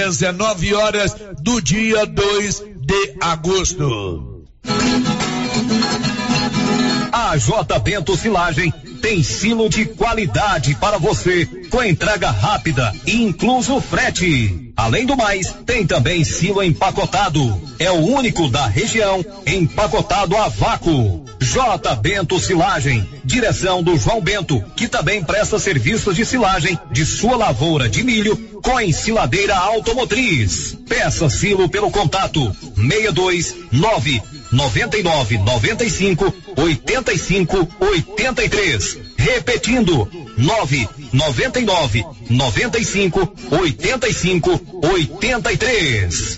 19 horas do dia 2 de agosto. A J. Bento Silagem tem silo de qualidade para você, com entrega rápida e incluso frete. Além do mais, tem também silo empacotado. É o único da região empacotado a vácuo. J. Bento Silagem, direção do João Bento, que também presta serviços de silagem de sua lavoura de milho com ensiladeira automotriz. Peça silo pelo contato 629 99 95 85 83. Repetindo 999 95 85 83.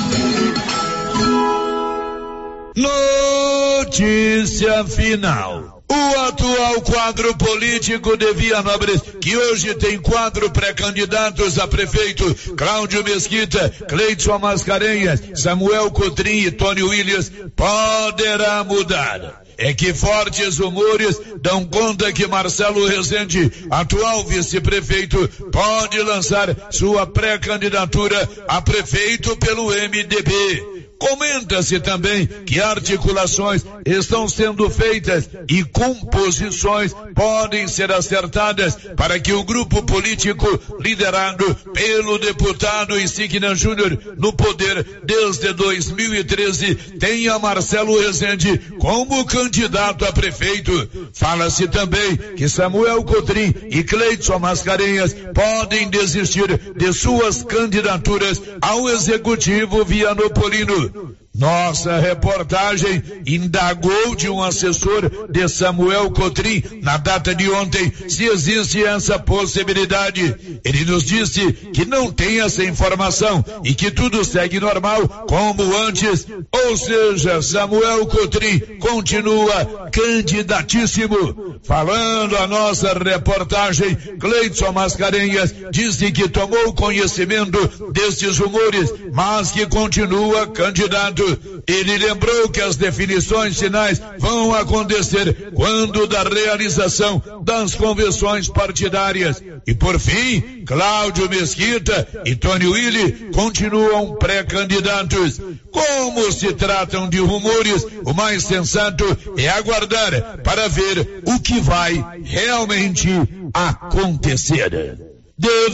Notícia final. O atual quadro político de Vianópolis, que hoje tem 4 pré-candidatos a prefeito: Cláudio Mesquita, Cleidson Mascarenhas, Samuel Cotrim e Tony Williams, poderá mudar. É que fortes rumores dão conta que Marcelo Rezende, atual vice-prefeito, pode lançar sua pré-candidatura a prefeito pelo MDB. Comenta-se também que articulações estão sendo feitas e composições podem ser acertadas para que o grupo político liderado pelo deputado Insignia Júnior, no poder desde 2013, tenha Marcelo Rezende como candidato a prefeito. Fala-se também que Samuel Cotrim e Cleidson Mascarenhas podem desistir de suas candidaturas ao executivo vianopolino. Nossa reportagem indagou de um assessor de Samuel Cotrim na data de ontem se existe essa possibilidade. Ele nos disse que não tem essa informação e que tudo segue normal como antes, ou seja, Samuel Cotrim continua candidatíssimo. Falando a nossa reportagem, Cleidson Mascarenhas disse que tomou conhecimento destes rumores, mas que continua candidato. Ele lembrou que as definições finais vão acontecer quando da realização das convenções partidárias. E por fim, Cláudio Mesquita e Tony Willi continuam pré-candidatos. Como se tratam de rumores, o mais sensato é aguardar para ver o que vai realmente acontecer. De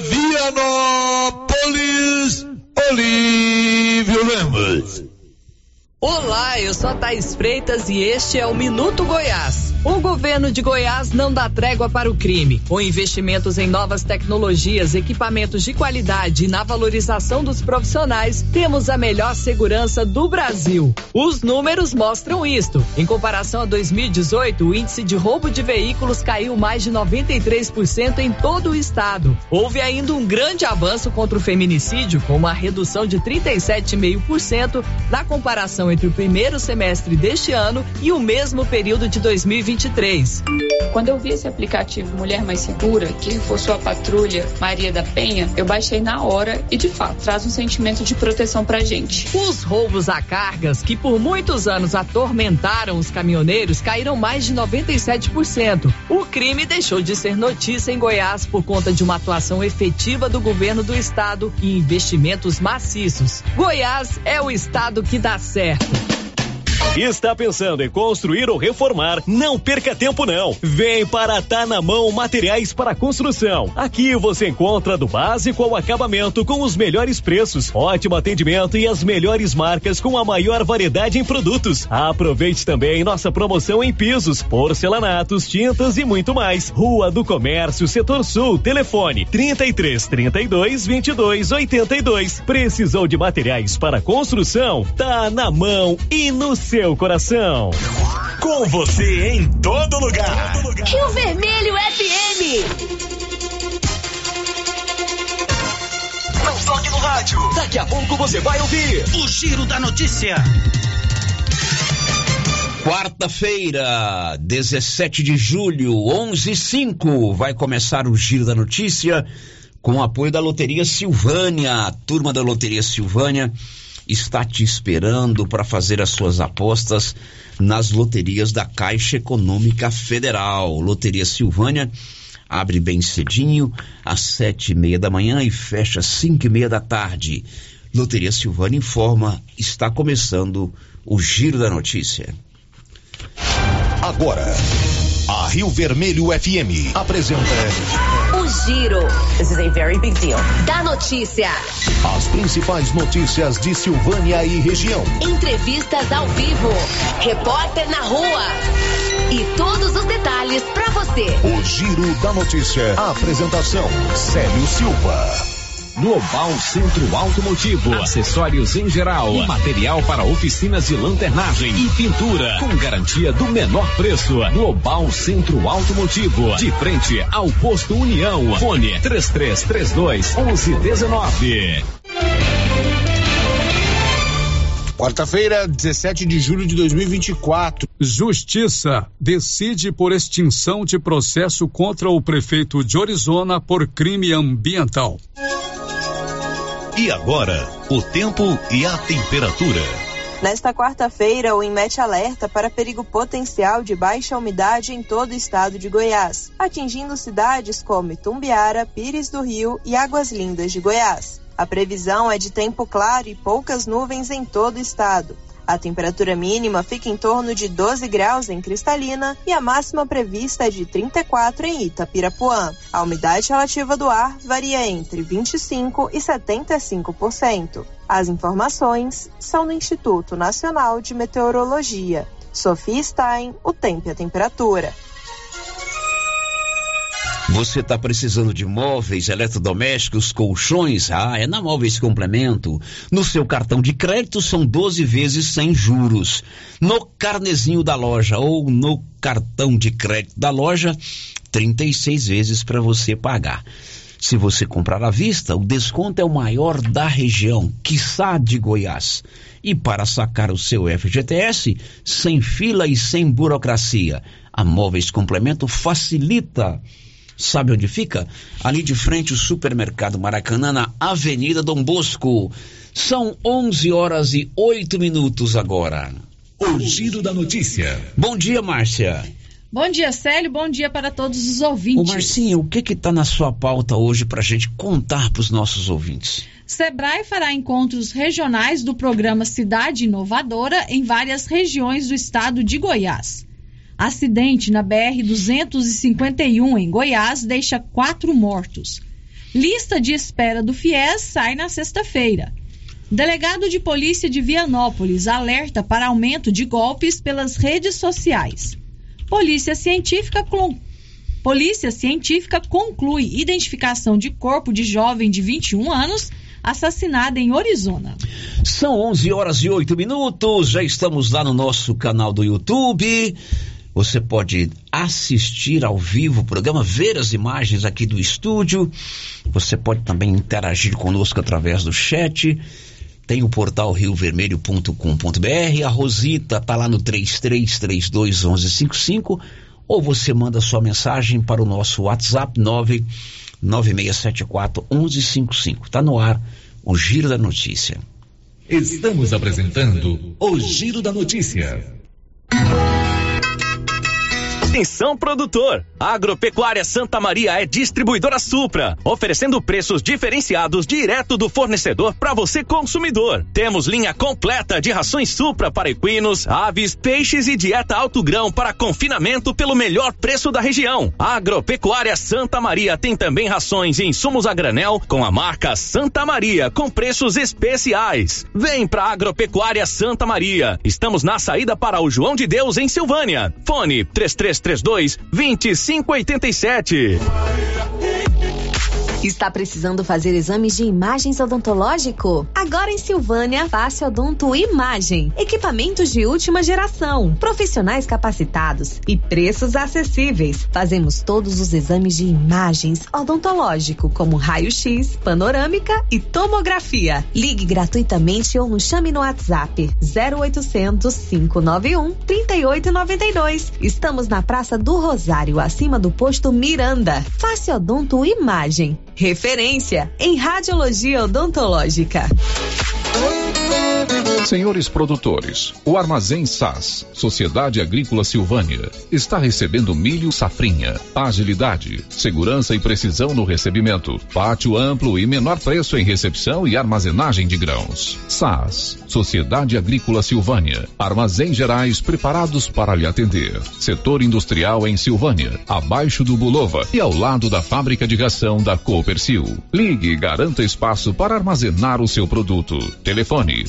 Vianópolis, Olívio Lemos. Olá, eu sou a Thaís Freitas e este é o Minuto Goiás. O governo de Goiás não dá trégua para o crime. Com investimentos em novas tecnologias, equipamentos de qualidade e na valorização dos profissionais, temos a melhor segurança do Brasil. Os números mostram isto. Em comparação a 2018, o índice de roubo de veículos caiu mais de 93% em todo o estado. Houve ainda um grande avanço contra o feminicídio, com uma redução de 37,5% na comparação entre o primeiro semestre deste ano e o mesmo período de 2023. Quando eu vi esse aplicativo Mulher Mais Segura, que reforçou a patrulha Maria da Penha, eu baixei na hora e, de fato, traz um sentimento de proteção pra gente. Os roubos a cargas, que por muitos anos atormentaram os caminhoneiros, caíram mais de 97%. O crime deixou de ser notícia em Goiás por conta de uma atuação efetiva do governo do estado e investimentos maciços. Goiás é o estado que dá certo. Está pensando em construir ou reformar? Não perca tempo não. Vem para Tá na Mão Materiais para Construção. Aqui você encontra do básico ao acabamento com os melhores preços, ótimo atendimento e as melhores marcas com a maior variedade em produtos. Aproveite também nossa promoção em pisos, porcelanatos, tintas e muito mais. Rua do Comércio, Setor Sul, telefone 33 32 22 82. Precisou de materiais para construção? Tá na mão e no seu coração. Com você em todo lugar. Rio Vermelho FM. Não toque no rádio. Daqui a pouco você vai ouvir o Giro da Notícia. Quarta-feira, 17 de julho, 11h05, vai começar o Giro da Notícia com o apoio da Loteria Silvânia. A turma da Loteria Silvânia está te esperando para fazer as suas apostas nas loterias da Caixa Econômica Federal. Loteria Silvânia, Abre bem cedinho, às 7:30 da manhã e fecha às 5:30 da tarde. Loteria Silvânia informa, está começando o Giro da Notícia. Agora, a Rio Vermelho FM apresenta O Giro. This is a very big deal. Da notícia. as principais notícias de Silvânia e região. Entrevistas ao vivo. Repórter na rua. E todos os detalhes pra você. O Giro da Notícia. A apresentação, Célio Silva. Global Centro Automotivo, acessórios em geral e material para oficinas de lanternagem e pintura, com garantia do menor preço. Global Centro Automotivo, de frente ao Posto União. Fone 3332-1119. Quarta-feira, 17 de julho de 2024. Justiça decide por extinção de processo contra o prefeito de Orizona por crime ambiental. E agora, o tempo e a temperatura. Nesta quarta-feira, o INMET alerta para perigo potencial de baixa umidade em todo o estado de Goiás, atingindo cidades como Itumbiara, Pires do Rio e Águas Lindas de Goiás. A previsão é de tempo claro e poucas nuvens em todo o estado. A temperatura mínima fica em torno de 12 graus em Cristalina e a máxima prevista é de 34 em Itapirapuã. A umidade relativa do ar varia entre 25% e 75%. As informações são do Instituto Nacional de Meteorologia. Sofia Stein, o tempo e a temperatura. Você está precisando de móveis, eletrodomésticos, colchões? É na Móveis Complemento. No seu cartão de crédito são 12 vezes sem juros. No carnezinho da loja ou no cartão de crédito da loja, 36 vezes para você pagar. Se você comprar à vista, o desconto é o maior da região, quiçá de Goiás. E para sacar o seu FGTS, sem fila e sem burocracia, a Móveis Complemento facilita. Sabe onde fica? Ali de frente o Supermercado Maracanã, na Avenida Dom Bosco. São 11h08 agora. O Giro da Notícia. Bom dia, Márcia. Bom dia, Célio. Bom dia para todos os ouvintes. Ô, Marcinha, o que está na sua pauta hoje para a gente contar para os nossos ouvintes? Sebrae fará encontros regionais do programa Cidade Inovadora em várias regiões do estado de Goiás. Acidente na BR-251 em Goiás deixa 4 mortos. Lista de espera do FIES sai na sexta-feira. Delegado de polícia de Vianópolis alerta para aumento de golpes pelas redes sociais. Polícia científica conclui identificação de corpo de jovem de 21 anos assassinada em Orizona. São 11h08. Já estamos lá no nosso canal do YouTube. Você pode assistir ao vivo o programa, ver as imagens aqui do estúdio. Você pode também interagir conosco através do chat. Tem o portal riovermelho.com.br. A Rosita está lá no 33321155. Ou você manda sua mensagem para o nosso WhatsApp 996741155. Está no ar o Giro da Notícia. Estamos apresentando o Giro da Notícia. Atenção, produtor! A Agropecuária Santa Maria é distribuidora Supra, oferecendo preços diferenciados direto do fornecedor para você, consumidor. Temos linha completa de rações Supra para equinos, aves, peixes e dieta alto grão para confinamento pelo melhor preço da região. A Agropecuária Santa Maria tem também rações e insumos a granel com a marca Santa Maria, com preços especiais. Vem pra Agropecuária Santa Maria. Estamos na saída para o João de Deus, em Silvânia. Fone 3332-2587. Está precisando fazer exames de imagens odontológico? Agora em Silvânia, Face Odonto Imagem. Equipamentos de última geração, profissionais capacitados e preços acessíveis. Fazemos todos os exames de imagens odontológico, como raio-x, panorâmica e tomografia. Ligue gratuitamente ou nos chame no WhatsApp 0800 591 3892. Estamos na Praça do Rosário, acima do posto Miranda. Face Odonto Imagem. Referência em radiologia odontológica. Senhores produtores, o Armazém SAS, Sociedade Agrícola Silvânia, está recebendo milho safrinha. Agilidade, segurança e precisão no recebimento. Pátio amplo e menor preço em recepção e armazenagem de grãos. SAS, Sociedade Agrícola Silvânia. Armazéns gerais preparados para lhe atender. Setor industrial em Silvânia, abaixo do Bulova e ao lado da fábrica de ração da Copercil. Ligue e garanta espaço para armazenar o seu produto. Telefone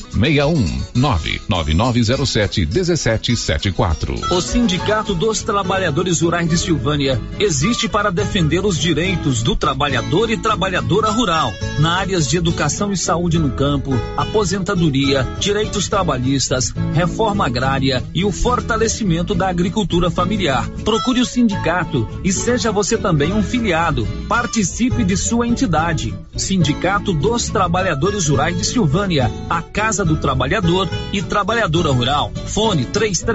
61-99907-1774. O Sindicato dos Trabalhadores Rurais de Silvânia existe para defender os direitos do trabalhador e trabalhadora rural, na áreas de educação e saúde no campo, aposentadoria, direitos trabalhistas, reforma agrária e o fortalecimento da agricultura familiar. Procure o sindicato e seja você também um filiado. Participe de sua entidade. Sindicato dos Trabalhadores Rurais de Silvânia, a Casa do Trabalhador e Trabalhadora Rural. Fone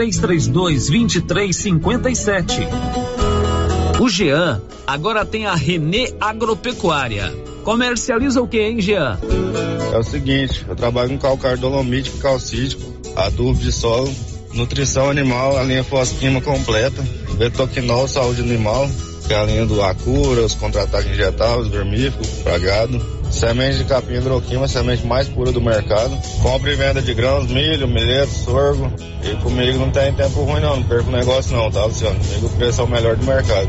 3332-2357. O Jean agora tem a Renê Agropecuária. Comercializa o que, hein, Jean? É o seguinte, eu trabalho com calcário dolomítico, calcítico, adubo de solo, nutrição animal, a linha fosquima completa, betoquinol, saúde animal, que é a linha do Acura, os contra-ataques injetáveis, vermífugo, pragado, semente de capim hidroquima, a semente mais pura do mercado, compra e venda de grãos, milho, milheto, sorgo, e comigo não tem tempo ruim não perco o negócio não, tá, Luciano? Comigo o preço é o melhor do mercado.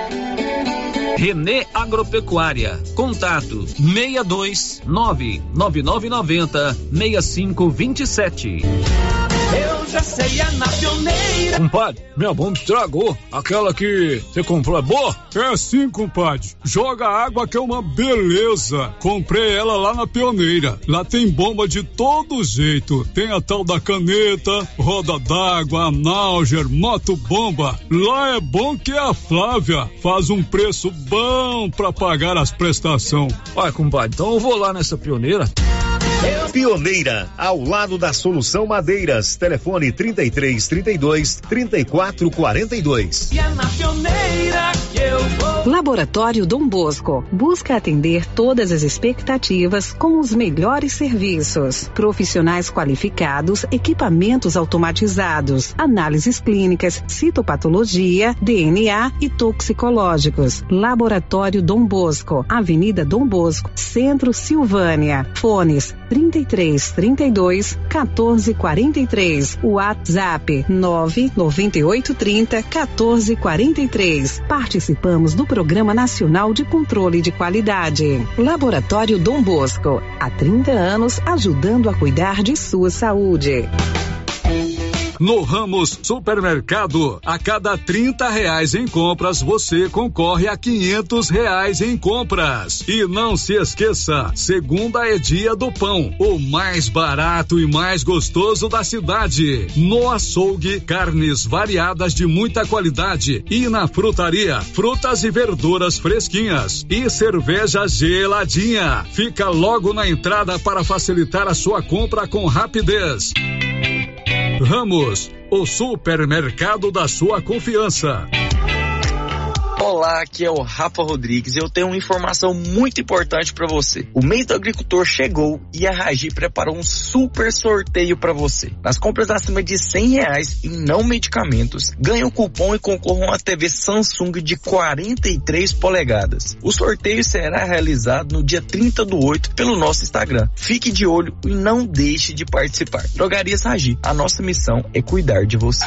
Renê Agropecuária. Contato 629-9990-6527. Eu já sei, é na Pioneira. Compadre, minha bomba estragou. Aquela que você comprou é boa? É sim, compadre. Joga água que é uma beleza. Comprei ela lá na Pioneira. Lá tem bomba de todo jeito. Tem a tal da caneta, roda d'água, Nalger, motobomba. Lá é bom que a Flávia faz um preço bom pra pagar as prestações. Olha, compadre, então eu vou lá nessa Pioneira. Pioneira, ao lado da Solução Madeiras. Telefone 3332-3442. E é na Pioneira que eu vou. Laboratório Dom Bosco busca atender todas as expectativas com os melhores serviços. Profissionais qualificados, equipamentos automatizados, análises clínicas, citopatologia, DNA e toxicológicos. Laboratório Dom Bosco, Avenida Dom Bosco, Centro, Silvânia. Fones 3332-1443. WhatsApp 99830-1443. Participamos do Programa Nacional de Controle de Qualidade. Laboratório Dom Bosco, há 30 anos ajudando a cuidar de sua saúde. No Ramos Supermercado, a cada R$30 em compras, você concorre a R$500 em compras. E não se esqueça, segunda é dia do pão, o mais barato e mais gostoso da cidade. No açougue, carnes variadas de muita qualidade. E na frutaria, frutas e verduras fresquinhas. E cerveja geladinha. Fica logo na entrada para facilitar a sua compra com rapidez. Ramos, o supermercado da sua confiança. Olá, aqui é o Rafa Rodrigues e eu tenho uma informação muito importante para você. O mês do agricultor chegou e a Ragi preparou um super sorteio para você. Nas compras acima de R$100 em não medicamentos, ganhe um cupom e concorra a uma TV Samsung de 43 polegadas. O sorteio será realizado no dia 30/8 pelo nosso Instagram. Fique de olho e não deixe de participar. Drogarias Ragi, a nossa missão é cuidar de você.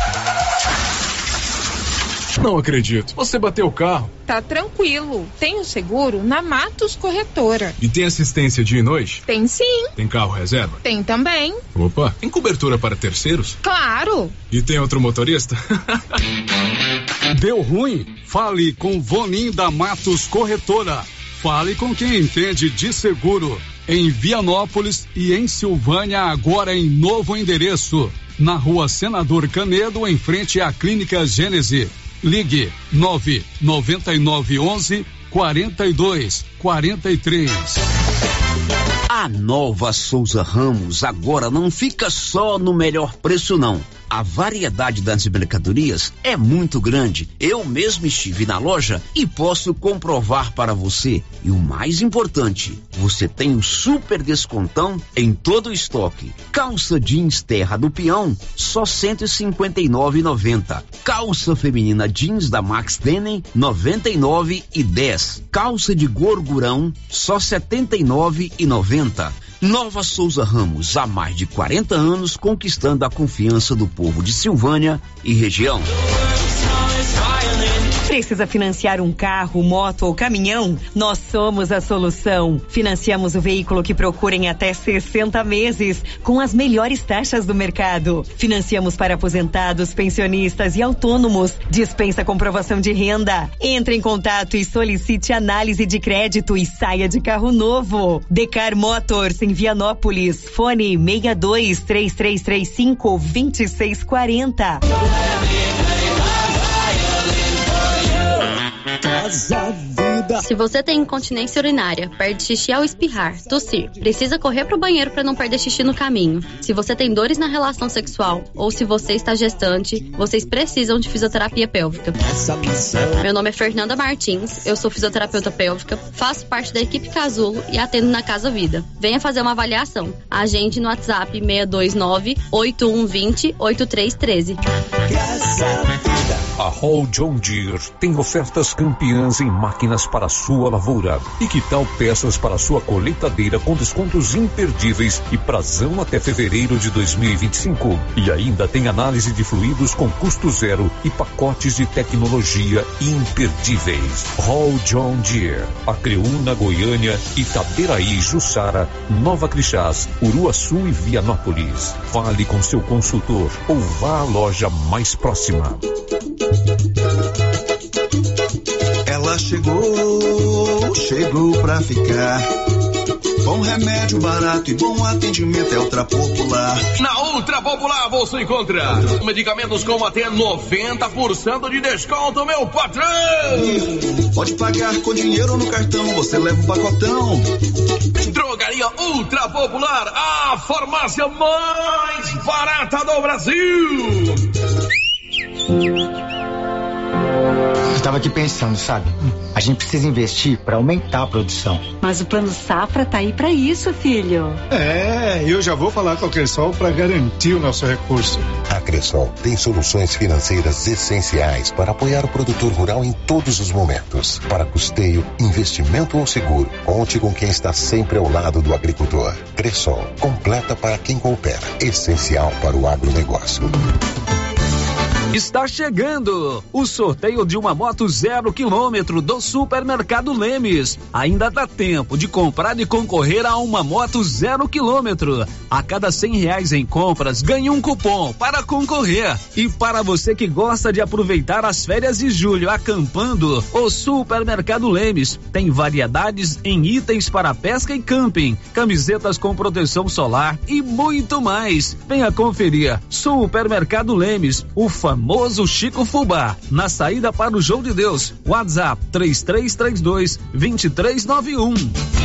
Não acredito. Você bateu o carro? Tá tranquilo. Tenho seguro na Matos Corretora. E tem assistência dia e noite? Tem sim. Tem carro reserva? Tem também. Opa, tem cobertura para terceiros? Claro. E tem outro motorista? Deu ruim? Fale com Vonim da Matos Corretora. Fale com quem entende de seguro. Em Vianópolis e em Silvânia, agora em novo endereço. Na Rua Senador Canedo, em frente à Clínica Gênese. Ligue 99911-4243. A Nova Souza Ramos agora não fica só no melhor preço não. A variedade das mercadorias é muito grande. Eu mesmo estive na loja e posso comprovar para você. E o mais importante, você tem um super descontão em todo o estoque. Calça jeans Terra do Peão, só R$ 159,90. Calça feminina jeans da Max Denim, R$ 99,10. Calça de gorgurão, só R$ 79,90. Nova Souza Ramos, há mais de 40 anos, conquistando a confiança do povo de Silvânia e região. Precisa financiar um carro, moto ou caminhão? Nós somos a solução. Financiamos o veículo que procura em até 60 meses, com as melhores taxas do mercado. Financiamos para aposentados, pensionistas e autônomos. Dispensa comprovação de renda. Entre em contato e solicite análise de crédito e saia de carro novo. Decar Motors em Vianópolis. Fone 623335-2640. Se você tem incontinência urinária, perde xixi ao espirrar, tossir, precisa correr pro banheiro para não perder xixi no caminho. Se você tem dores na relação sexual ou se você está gestante, vocês precisam de fisioterapia pélvica. Meu nome é Fernanda Martins, eu sou fisioterapeuta pélvica, faço parte da equipe Casulo e atendo na Casa Vida. Venha fazer uma avaliação. Agende no WhatsApp 629-8120-8313. A Hall John Deere tem ofertas campeãs em máquinas para sua lavoura. E que tal peças para sua colheitadeira com descontos imperdíveis e prazão até fevereiro de 2025. E ainda tem análise de fluidos com custo zero e pacotes de tecnologia imperdíveis. Hall John Deere, Acreúna, Goiânia, Itaberaí, Jussara, Nova Crixás, Uruaçu e Vianópolis. Fale com seu consultor ou vá à loja mais próxima. Ela chegou pra ficar. Bom remédio barato e bom atendimento é Ultra Popular. Na Ultra Popular você encontra medicamentos com até 90% de desconto, meu patrão! Pode pagar com dinheiro no cartão, você leva um pacotão. Drogaria Ultra Popular, a farmácia mais barata do Brasil! Eu tava aqui pensando, sabe? A gente precisa investir para aumentar a produção. Mas o Plano Safra tá aí para isso, filho. Eu já vou falar com a Cressol para garantir o nosso recurso. A Cressol tem soluções financeiras essenciais para apoiar o produtor rural em todos os momentos. Para custeio, investimento ou seguro, conte com quem está sempre ao lado do agricultor. Cressol, completa para quem coopera, essencial para o agronegócio. Está chegando o sorteio de uma moto 0 km do Supermercado Lemes. Ainda dá tempo de comprar e concorrer a uma moto 0 km. A cada R$100 em compras, ganhe um cupom para concorrer. E para você que gosta de aproveitar as férias de julho acampando, o Supermercado Lemes tem variedades em itens para pesca e camping, camisetas com proteção solar e muito mais. Venha conferir. Supermercado Lemes, o famoso Chico Fubá, na saída para o João de Deus. WhatsApp 3332-2391.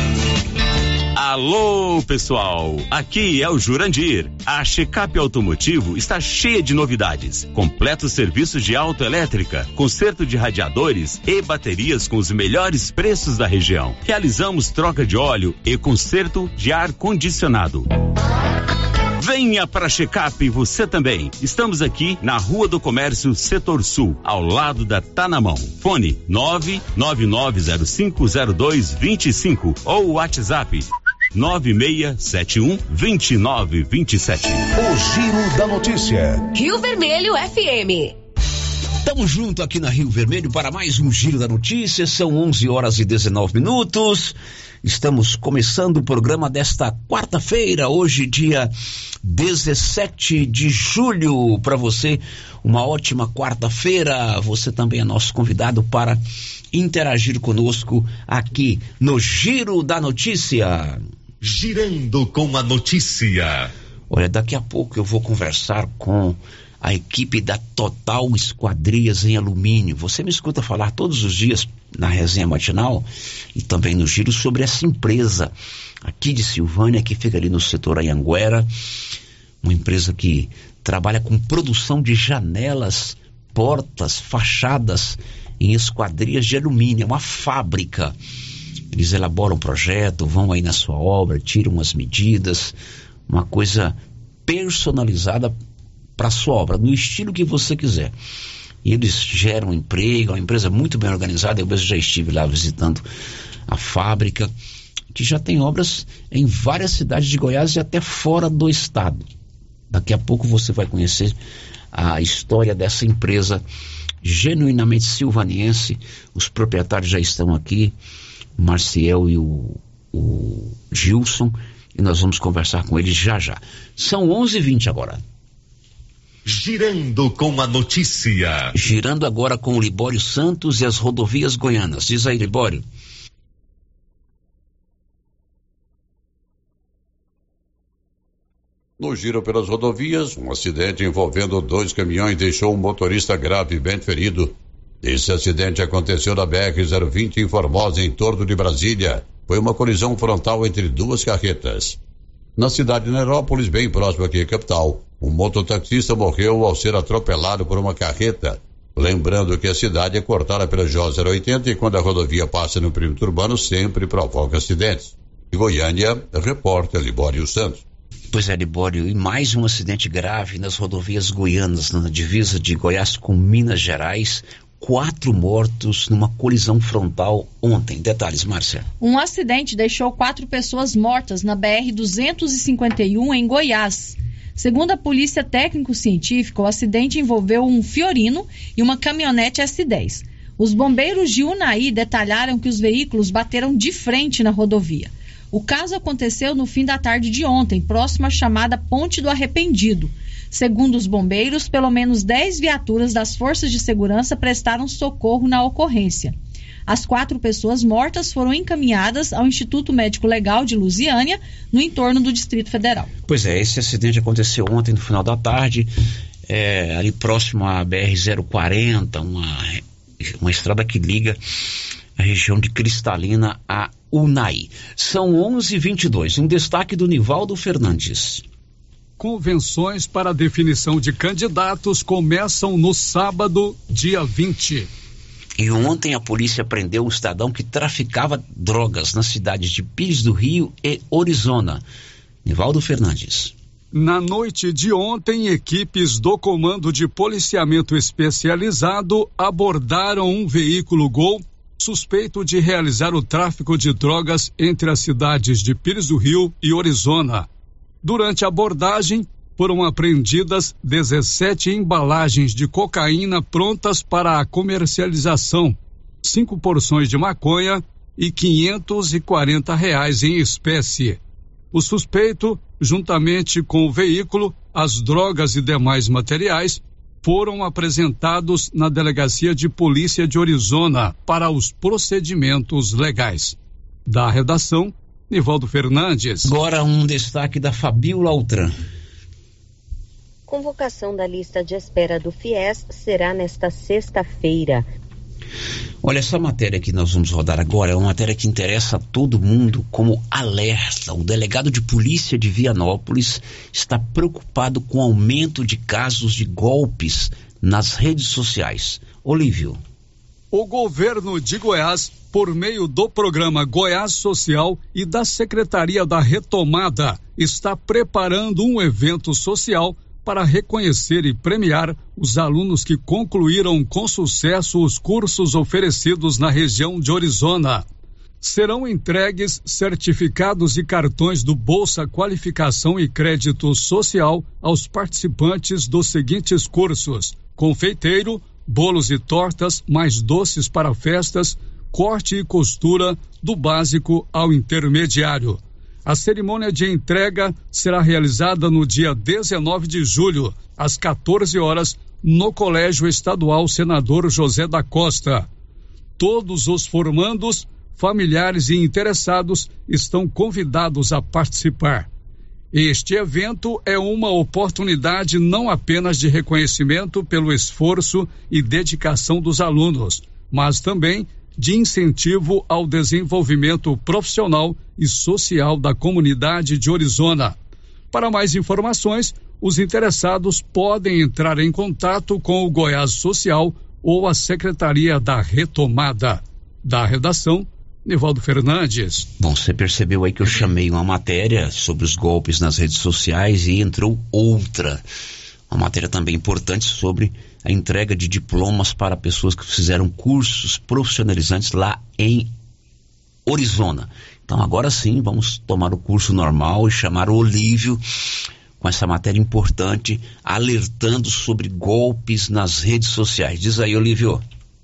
Alô, pessoal, aqui é o Jurandir. A Checap Automotivo está cheia de novidades. Completos serviços de autoelétrica, conserto de radiadores e baterias com os melhores preços da região. Realizamos troca de óleo e conserto de ar-condicionado. Venha para Checap você também. Estamos aqui na Rua do Comércio, Setor Sul, ao lado da Tanamão. Fone 999050225 ou WhatsApp 9671-2927. O Giro da Notícia. Rio Vermelho FM. Estamos juntos aqui na Rio Vermelho para mais um Giro da Notícia. São 11h19. Estamos começando o programa desta quarta-feira, hoje dia 17 de julho. Para você, uma ótima quarta-feira. Você também é nosso convidado para interagir conosco aqui no Giro da Notícia. Girando com a notícia. Olha, daqui a pouco eu vou conversar com a equipe da Total Esquadrias em Alumínio. Você me escuta falar todos os dias na resenha matinal e também no Giro sobre essa empresa aqui de Silvânia, que fica ali no setor Anhanguera, uma empresa que trabalha com produção de janelas, portas, fachadas em esquadrias de alumínio, é uma fábrica. Eles elaboram um projeto, vão aí na sua obra, tiram as medidas, uma coisa personalizada para a sua obra, no estilo que você quiser. E eles geram emprego, é uma empresa muito bem organizada. Eu mesmo já estive lá visitando a fábrica, que já tem obras em várias cidades de Goiás e até fora do estado. Daqui a pouco você vai conhecer a história dessa empresa genuinamente silvaniense. Os proprietários já estão aqui, o Marciel e o Gilson, e nós vamos conversar com eles já já. São 11h20 agora. Girando com a notícia. Girando agora com o Libório Santos e as rodovias goianas. Diz aí, Libório. No giro pelas rodovias, um acidente envolvendo 2 caminhões deixou um motorista gravemente ferido. Esse acidente aconteceu na BR-020 em Formosa, em torno de Brasília. Foi uma colisão frontal entre 2 carretas. Na cidade de Nerópolis, bem próximo aqui à capital, um mototaxista morreu ao ser atropelado por uma carreta. Lembrando que a cidade é cortada pela J080 e quando a rodovia passa no perímetro urbano sempre provoca acidentes. De Goiânia, repórter Libório Santos. Pois é, Libório, e mais um acidente grave nas rodovias goianas, na divisa de Goiás com Minas Gerais. 4 mortos numa colisão frontal ontem. Detalhes, Márcia. Um acidente deixou 4 pessoas mortas na BR-251 em Goiás. Segundo a Polícia Técnico-Científica, o acidente envolveu um Fiorino e uma caminhonete S10. Os bombeiros de Unai detalharam que os veículos bateram de frente na rodovia. O caso aconteceu no fim da tarde de ontem, próximo à chamada Ponte do Arrependido. Segundo os bombeiros, pelo menos 10 viaturas das forças de segurança prestaram socorro na ocorrência. As 4 pessoas mortas foram encaminhadas ao Instituto Médico Legal de Lusiânia, no entorno do Distrito Federal. Pois é, esse acidente aconteceu ontem no final da tarde, ali próximo à BR-040, uma estrada que liga a região de Cristalina a Unai. São 11h22, um destaque do Nivaldo Fernandes. Convenções para definição de candidatos começam no sábado, dia 20. E ontem a polícia prendeu um cidadão que traficava drogas nas cidades de Pires do Rio e Orizona. Nivaldo Fernandes. Na noite de ontem, equipes do Comando de Policiamento Especializado abordaram um veículo Gol suspeito de realizar o tráfico de drogas entre as cidades de Pires do Rio e Orizona. Durante a abordagem, foram apreendidas 17 embalagens de cocaína prontas para a comercialização, 5 porções de maconha e R$540 em espécie. O suspeito, juntamente com o veículo, as drogas e demais materiais, foram apresentados na Delegacia de Polícia de Orizona para os procedimentos legais. Da redação, Nivaldo Fernandes. Agora um destaque da Fabíola Altran. Convocação da lista de espera do FIES será nesta sexta-feira. Olha, essa matéria que nós vamos rodar agora é uma matéria que interessa a todo mundo como alerta. O delegado de polícia de Vianópolis está preocupado com o aumento de casos de golpes nas redes sociais. Olívio. O governo de Goiás, por meio do programa Goiás Social e da Secretaria da Retomada, está preparando um evento social para reconhecer e premiar os alunos que concluíram com sucesso os cursos oferecidos na região de Orizona. Serão entregues certificados e cartões do Bolsa Qualificação e Crédito Social aos participantes dos seguintes cursos: confeiteiro, bolos e tortas, mais doces para festas, corte e costura, do básico ao intermediário. A cerimônia de entrega será realizada no dia 19 de julho, às 14 horas, no Colégio Estadual Senador José da Costa. Todos os formandos, familiares e interessados estão convidados a participar. Este evento é uma oportunidade não apenas de reconhecimento pelo esforço e dedicação dos alunos, mas também de incentivo ao desenvolvimento profissional e social da comunidade de Orizona. Para mais informações, os interessados podem entrar em contato com o Goiás Social ou a Secretaria da Retomada. Da redação, Nivaldo Fernandes. Bom, você percebeu aí que eu chamei uma matéria sobre os golpes nas redes sociais e entrou outra. Uma matéria também importante sobre a entrega de diplomas para pessoas que fizeram cursos profissionalizantes lá em Orizona. Então agora sim, vamos tomar o curso normal e chamar o Olívio com essa matéria importante, alertando sobre golpes nas redes sociais. Diz aí, Olívio.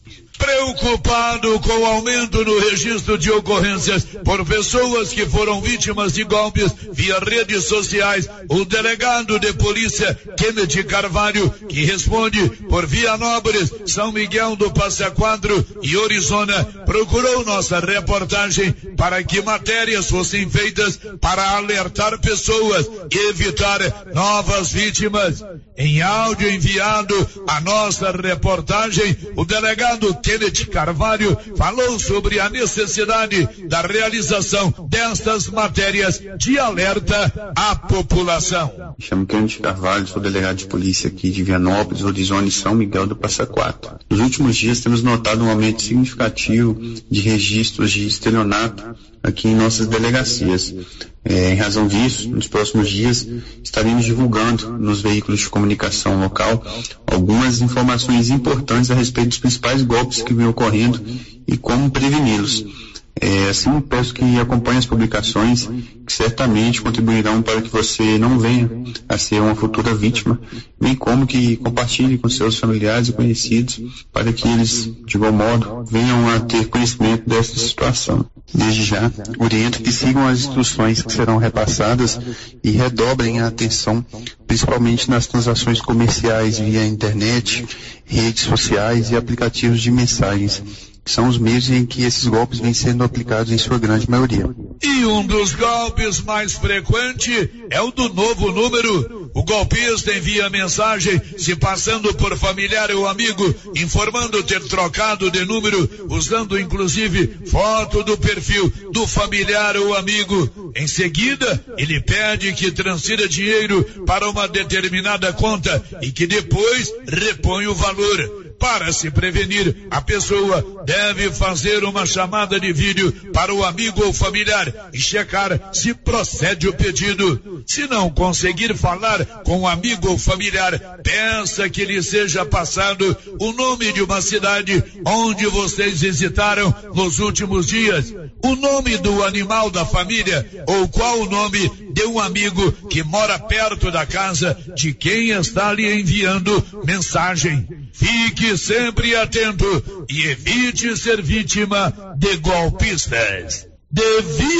Preocupado com o aumento no registro de ocorrências por pessoas que foram vítimas de golpes via redes sociais, o delegado de polícia Kennedy Carvalho, que responde por Vianópolis, São Miguel do Passa Quatro e Orizona, procurou nossa reportagem para que matérias fossem feitas para alertar pessoas e evitar novas vítimas. Em áudio enviado à nossa reportagem, o delegado Kennedy Carvalho falou sobre a necessidade da realização destas matérias de alerta à população. Me chamo Kennedy Carvalho, sou delegado de polícia aqui de Vianópolis, Orizona e São Miguel do Passa Quatro. Nos últimos dias temos notado um aumento significativo de registros de estelionato aqui em nossas delegacias. Em razão disso, nos próximos dias estaremos divulgando nos veículos de comunicação local algumas informações importantes a respeito dos principais golpes que vêm ocorrendo e como preveni-los. Assim, peço que acompanhe as publicações, que certamente contribuirão para que você não venha a ser uma futura vítima, bem como que compartilhe com seus familiares e conhecidos, para que eles, de igual modo, venham a ter conhecimento dessa situação. Desde já, oriento que sigam as instruções que serão repassadas e redobrem a atenção, principalmente nas transações comerciais via internet, redes sociais e aplicativos de mensagens, que são os meios em que esses golpes vêm sendo aplicados em sua grande maioria. E um dos golpes mais frequentes é o do novo número. O golpista envia mensagem se passando por familiar ou amigo, informando ter trocado de número, usando inclusive foto do perfil do familiar ou amigo. Em seguida, ele pede que transfira dinheiro para uma determinada conta e que depois repõe o valor. Para se prevenir, a pessoa deve fazer uma chamada de vídeo para o amigo ou familiar e checar se procede o pedido. Se não conseguir falar com o amigo ou familiar, peça que lhe seja passado o nome de uma cidade onde vocês visitaram nos últimos dias, o nome do animal da família ou qual o nome de um amigo que mora perto da casa de quem está lhe enviando mensagem. Fique sempre atento e evite ser vítima de golpistas. De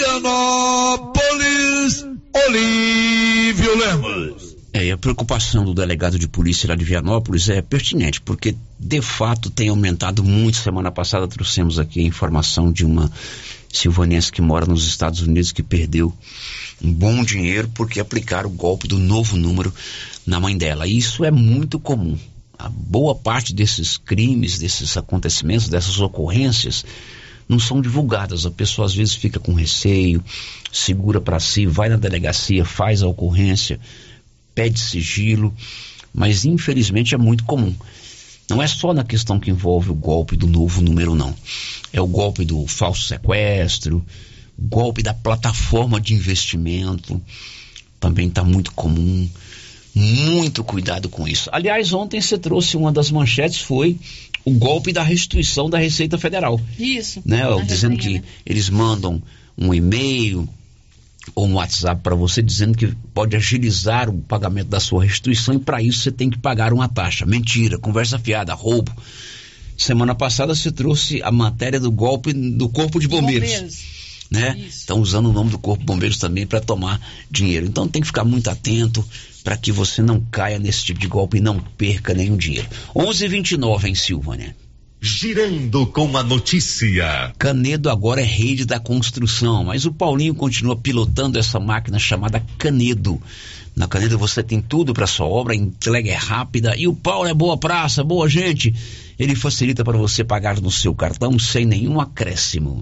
Vianópolis, Olívio Lemos. E a preocupação do delegado de polícia lá de Vianópolis é pertinente, porque de fato tem aumentado muito. Semana passada trouxemos aqui a informação de uma silvanense que mora nos Estados Unidos que perdeu um bom dinheiro porque aplicaram o golpe do novo número na mãe dela. E isso é muito comum. A boa parte desses crimes, desses acontecimentos, dessas ocorrências não são divulgadas. A pessoa às vezes fica com receio, segura para si, vai na delegacia, faz a ocorrência, pede sigilo, mas infelizmente é muito comum. Não é só na questão que envolve o golpe do novo número, não. É o golpe do falso sequestro, o golpe da plataforma de investimento, também está muito comum. Muito cuidado com isso. Aliás, ontem você trouxe uma das manchetes, foi o golpe da restituição da Receita Federal. Isso. Né? Dizendo que eles mandam um e-mail ou um WhatsApp para você dizendo que pode agilizar o pagamento da sua restituição e para isso você tem que pagar uma taxa. Mentira, conversa fiada, roubo. Semana passada você trouxe a matéria do golpe do Corpo de Bombeiros. Né? Estão usando o nome do Corpo de Bombeiros também para tomar dinheiro. Então tem que ficar muito atento para que você não caia nesse tipo de golpe e não perca nenhum dinheiro. 11h29 em Silvânia. Girando com a notícia. Canedo agora é rede da construção, mas o Paulinho continua pilotando essa máquina chamada Canedo. Na Canedo você tem tudo para sua obra, a entrega é rápida e o Paulo é boa praça, boa gente. Ele facilita para você pagar no seu cartão sem nenhum acréscimo.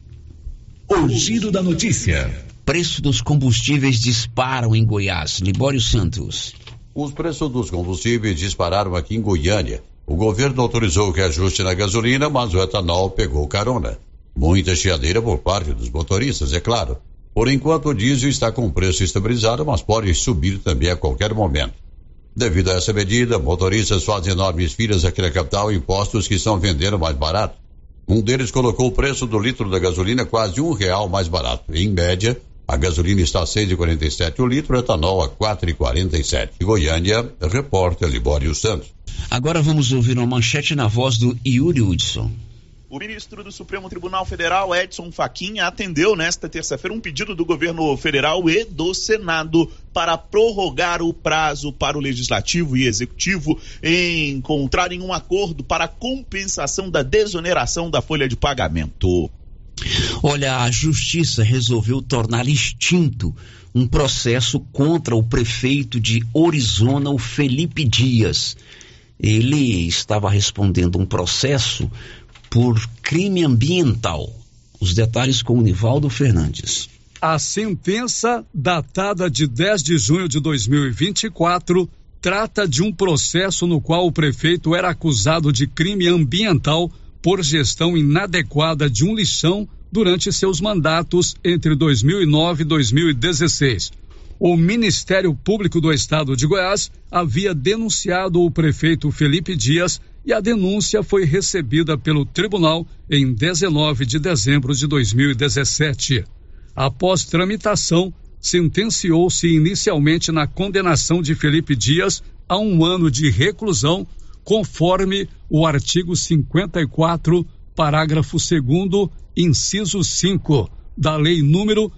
O giro da notícia. Preço dos combustíveis disparam em Goiás. Libório Santos. Os preços dos combustíveis dispararam aqui em Goiânia. O governo autorizou o reajuste na gasolina, mas o etanol pegou carona. Muita chiadeira por parte dos motoristas, é claro. Por enquanto, o diesel está com o preço estabilizado, mas pode subir também a qualquer momento. Devido a essa medida, motoristas fazem enormes filas aqui na capital em postos que estão vendendo mais barato. Um deles colocou o preço do litro da gasolina quase R$1 mais barato. Em média, a gasolina está a R$ 6,47 o litro, o etanol a R$ 4,47. Goiânia, repórter Libório Santos. Agora vamos ouvir uma manchete na voz do Yuri Hudson. O ministro do Supremo Tribunal Federal, Edson Fachin, atendeu nesta terça-feira um pedido do governo federal e do Senado para prorrogar o prazo para o Legislativo e Executivo encontrarem um acordo para a compensação da desoneração da folha de pagamento. Olha, a Justiça resolveu tornar extinto um processo contra o prefeito de Orizona, o Felipe Dias. Ele estava respondendo um processo por crime ambiental. Os detalhes com o Nivaldo Fernandes. A sentença, datada de 10 de junho de 2024, trata de um processo no qual o prefeito era acusado de crime ambiental por gestão inadequada de um lixão durante seus mandatos entre 2009 e 2016. O Ministério Público do Estado de Goiás havia denunciado o prefeito Felipe Dias e a denúncia foi recebida pelo tribunal em 19 de dezembro de 2017. Após tramitação, sentenciou-se inicialmente na condenação de Felipe Dias a 1 ano de reclusão, conforme o artigo 54, parágrafo 2º, inciso 5, da Lei número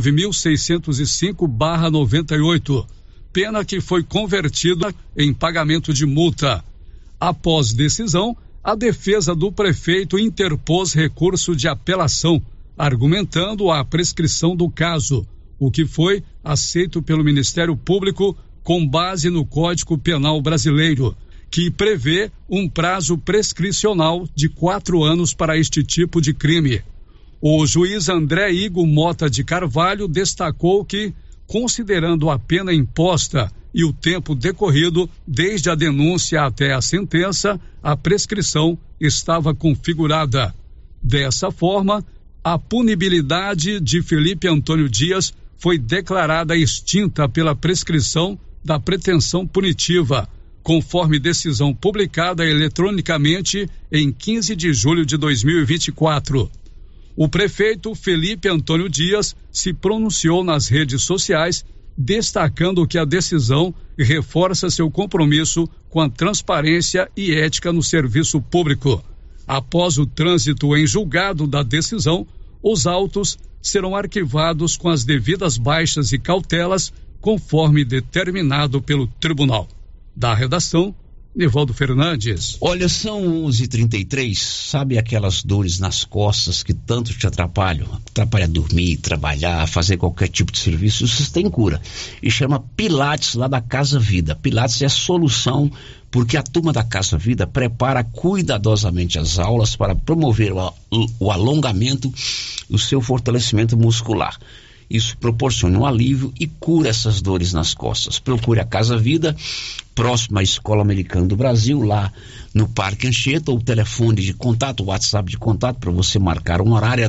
9.605/98, pena que foi convertida em pagamento de multa. Após decisão, a defesa do prefeito interpôs recurso de apelação, argumentando a prescrição do caso, o que foi aceito pelo Ministério Público com base no Código Penal Brasileiro, que prevê um prazo prescricional de 4 anos para este tipo de crime. O juiz André Igo Mota de Carvalho destacou que, considerando a pena imposta e o tempo decorrido desde a denúncia até a sentença, a prescrição estava configurada. Dessa forma, a punibilidade de Felipe Antônio Dias foi declarada extinta pela prescrição da pretensão punitiva, conforme decisão publicada eletronicamente em 15 de julho de 2024. O prefeito Felipe Antônio Dias se pronunciou nas redes sociais, destacando que a decisão reforça seu compromisso com a transparência e ética no serviço público. Após o trânsito em julgado da decisão, os autos serão arquivados com as devidas baixas e cautelas, conforme determinado pelo tribunal. Da redação, Nivaldo Fernandes. Olha, são 11h33, sabe aquelas dores nas costas que tanto te atrapalham? Atrapalha dormir, trabalhar, fazer qualquer tipo de serviço. Isso tem cura. E chama Pilates lá da Casa Vida. Pilates é a solução, porque a turma da Casa Vida prepara cuidadosamente as aulas para promover o alongamento e o seu fortalecimento muscular. Isso proporciona um alívio e cura essas dores nas costas. Procure a Casa Vida, próximo à Escola Americana do Brasil, lá no Parque Anchieta. O telefone de contato, o WhatsApp de contato para você marcar um horário é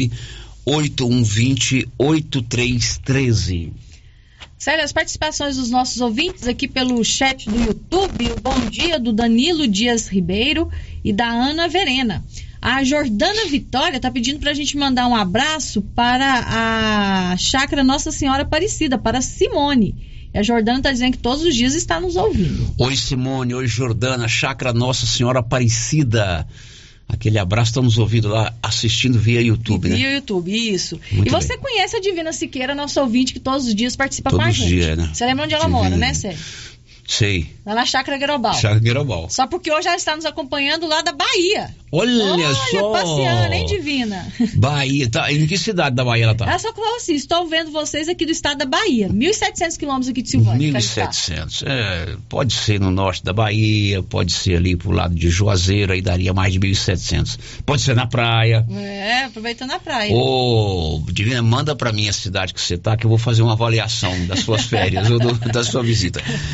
98120-8313. Célia, as participações dos nossos ouvintes aqui pelo chat do YouTube. O bom dia do Danilo Dias Ribeiro e da Ana Verena. A Jordana Vitória está pedindo para a gente mandar um abraço para a Chácara Nossa Senhora Aparecida, para Simone. E a Jordana está dizendo que todos os dias está nos ouvindo. Oi, Simone. Oi, Jordana. Chácara Nossa Senhora Aparecida. Aquele abraço, estamos ouvindo lá, assistindo via YouTube, né? Via YouTube, isso. Muito e você bem. Conhece a Divina Siqueira, nossa ouvinte, que todos os dias participa todos com a gente. Todos os dias, né? Você lembra onde ela mora, né, Sérgio? Sei. Lá na Chácara Guerobal. Chácara Guerobal. Só porque hoje ela está nos acompanhando lá da Bahia. Olha só. Passeando, hein, Divina? Bahia, tá. Em que cidade da Bahia ela tá? Ela só falou assim, estou vendo vocês aqui do estado da Bahia. 1.700 quilômetros aqui de Silvânia. 1.700. Pode ser no norte da Bahia, pode ser ali pro lado de Juazeiro, aí daria mais de 1.700. Pode ser na praia. Aproveitando a praia. Ô, Divina, manda pra mim a cidade que você tá, que eu vou fazer uma avaliação das suas férias ou da sua visita. Depois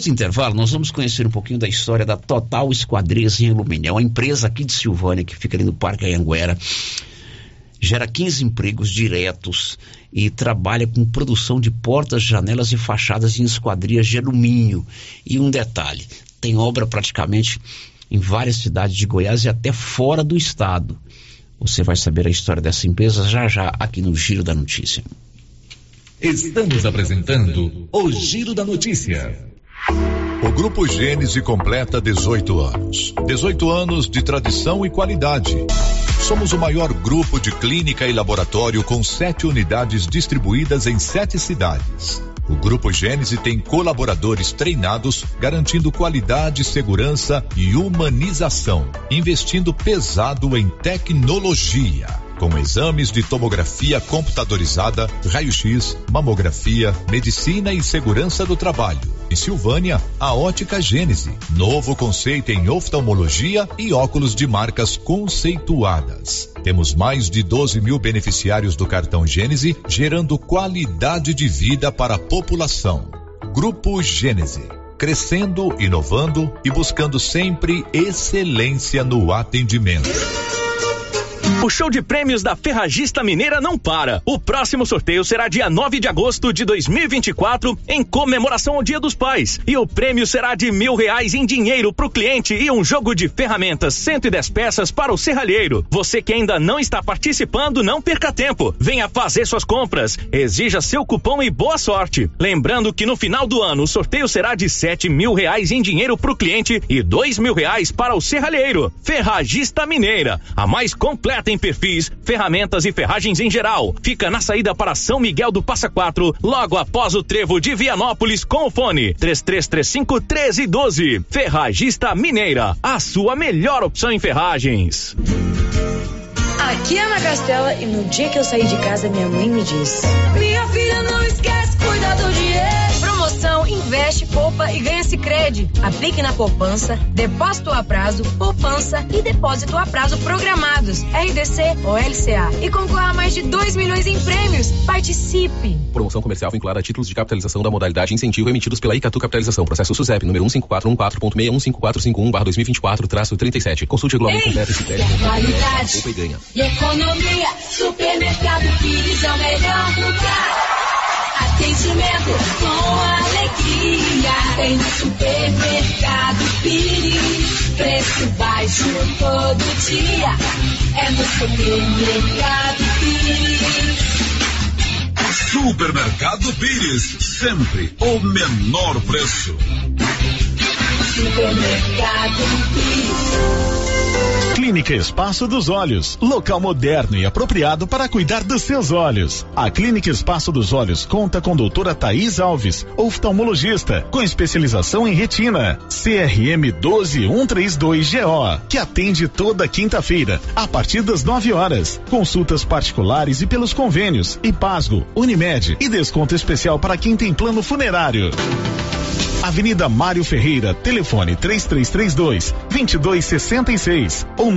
Depois do intervalo, nós vamos conhecer um pouquinho da história da Total Esquadrias em Alumínio. É uma empresa aqui de Silvânia, que fica ali no Parque Anhanguera. Gera 15 empregos diretos e trabalha com produção de portas, janelas e fachadas em esquadrias de alumínio. E um detalhe, tem obra praticamente em várias cidades de Goiás e até fora do estado. Você vai saber a história dessa empresa já aqui no Giro da Notícia. Estamos apresentando o Giro da Notícia. O Grupo Gênese completa 18 anos. 18 anos de tradição e qualidade. Somos o maior grupo de clínica e laboratório com 7 unidades distribuídas em 7 cidades. O Grupo Gênese tem colaboradores treinados, garantindo qualidade, segurança e humanização, investindo pesado em tecnologia, com exames de tomografia computadorizada, raio-x, mamografia, medicina e segurança do trabalho. Em Silvânia, a Ótica Gênese, novo conceito em oftalmologia e óculos de marcas conceituadas. Temos mais de 12 mil beneficiários do cartão Gênese, gerando qualidade de vida para a população. Grupo Gênese, crescendo, inovando e buscando sempre excelência no atendimento. O show de prêmios da Ferragista Mineira não para. O próximo sorteio será dia 9 de agosto de 2024, em comemoração ao Dia dos Pais. E o prêmio será de R$1.000 em dinheiro pro cliente e um jogo de ferramentas 110 peças para o serralheiro. Você que ainda não está participando, não perca tempo. Venha fazer suas compras. Exija seu cupom e boa sorte. Lembrando que no final do ano o sorteio será de R$7.000 em dinheiro pro cliente e R$2.000 para o serralheiro. Ferragista Mineira, a mais completa em perfis, ferramentas e ferragens em geral. Fica na saída para São Miguel do Passa Quatro, logo após o trevo de Vianópolis, com o fone 3335-1312. Ferragista Mineira, a sua melhor opção em ferragens. Aqui é Ana Castela e no dia que eu saí de casa minha mãe me disse: minha filha, não esquece, cuida do dinheiro. Promoção Investe, Poupa e Ganha Sicredi. Aplique na poupança, depósito a prazo, poupança e depósito a prazo programados, RDC ou LCA. E concorra a mais de 2 milhões em prêmios. Participe! Promoção comercial vinculada a títulos de capitalização da modalidade incentivo emitidos pela Icatu Capitalização. Processo SUSEP número 15414.6155451/2024-37. Consulte o regulamento completo e se pede. Poupa e ganha. E economia, Supermercado Pires é o melhor lugar. Atendimento com alegria. Tem no Supermercado Pires. Preço baixo todo dia. É no Supermercado Pires. Supermercado Pires, sempre o menor preço. Supermercado Pires. Clínica Espaço dos Olhos, local moderno e apropriado para cuidar dos seus olhos. A Clínica Espaço dos Olhos conta com doutora Thaís Alves, oftalmologista, com especialização em retina, CRM 12132GO, que atende toda quinta-feira, a partir das 9 horas. Consultas particulares e pelos convênios, IPASGO, Unimed e desconto especial para quem tem plano funerário. Avenida Mário Ferreira, telefone 3332-2266 ou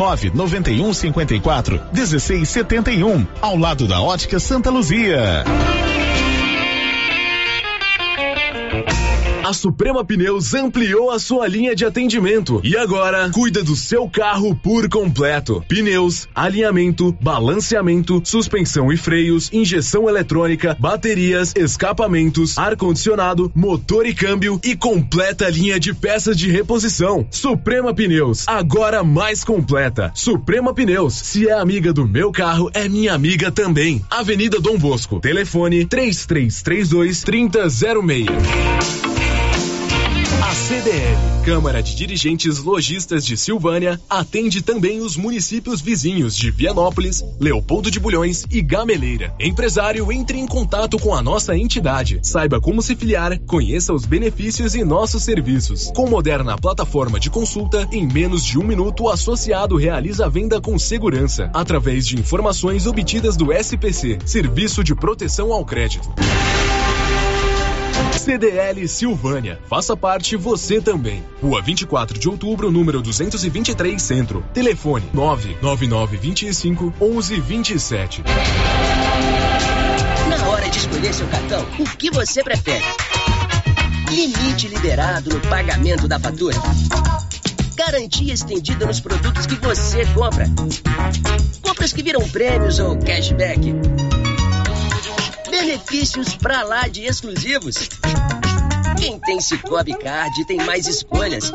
99154-1671, ao lado da Ótica Santa Luzia. A Suprema Pneus ampliou a sua linha de atendimento e agora cuida do seu carro por completo. Pneus, alinhamento, balanceamento, suspensão e freios, injeção eletrônica, baterias, escapamentos, ar-condicionado, motor e câmbio e completa linha de peças de reposição. Suprema Pneus, agora mais completa. Suprema Pneus, se é amiga do meu carro, é minha amiga também. Avenida Dom Bosco, telefone 3332-3006. A CDL, Câmara de Dirigentes Lojistas de Silvânia, atende também os municípios vizinhos de Vianópolis, Leopoldo de Bulhões e Gameleira. Empresário, entre em contato com a nossa entidade. Saiba como se filiar, conheça os benefícios e nossos serviços. Com moderna plataforma de consulta, em menos de 1 minuto o associado realiza a venda com segurança, através de informações obtidas do SPC, Serviço de Proteção ao Crédito. CDL Silvânia. Faça parte você também. Rua 24 de Outubro, número 223, Centro. Telefone 99925-1127. Na hora de escolher seu cartão, o que você prefere? Limite liberado no pagamento da fatura. Garantia estendida nos produtos que você compra. Compras que viram prêmios ou cashback. Benefícios pra lá de exclusivos. Quem tem Cicobi Card tem mais escolhas.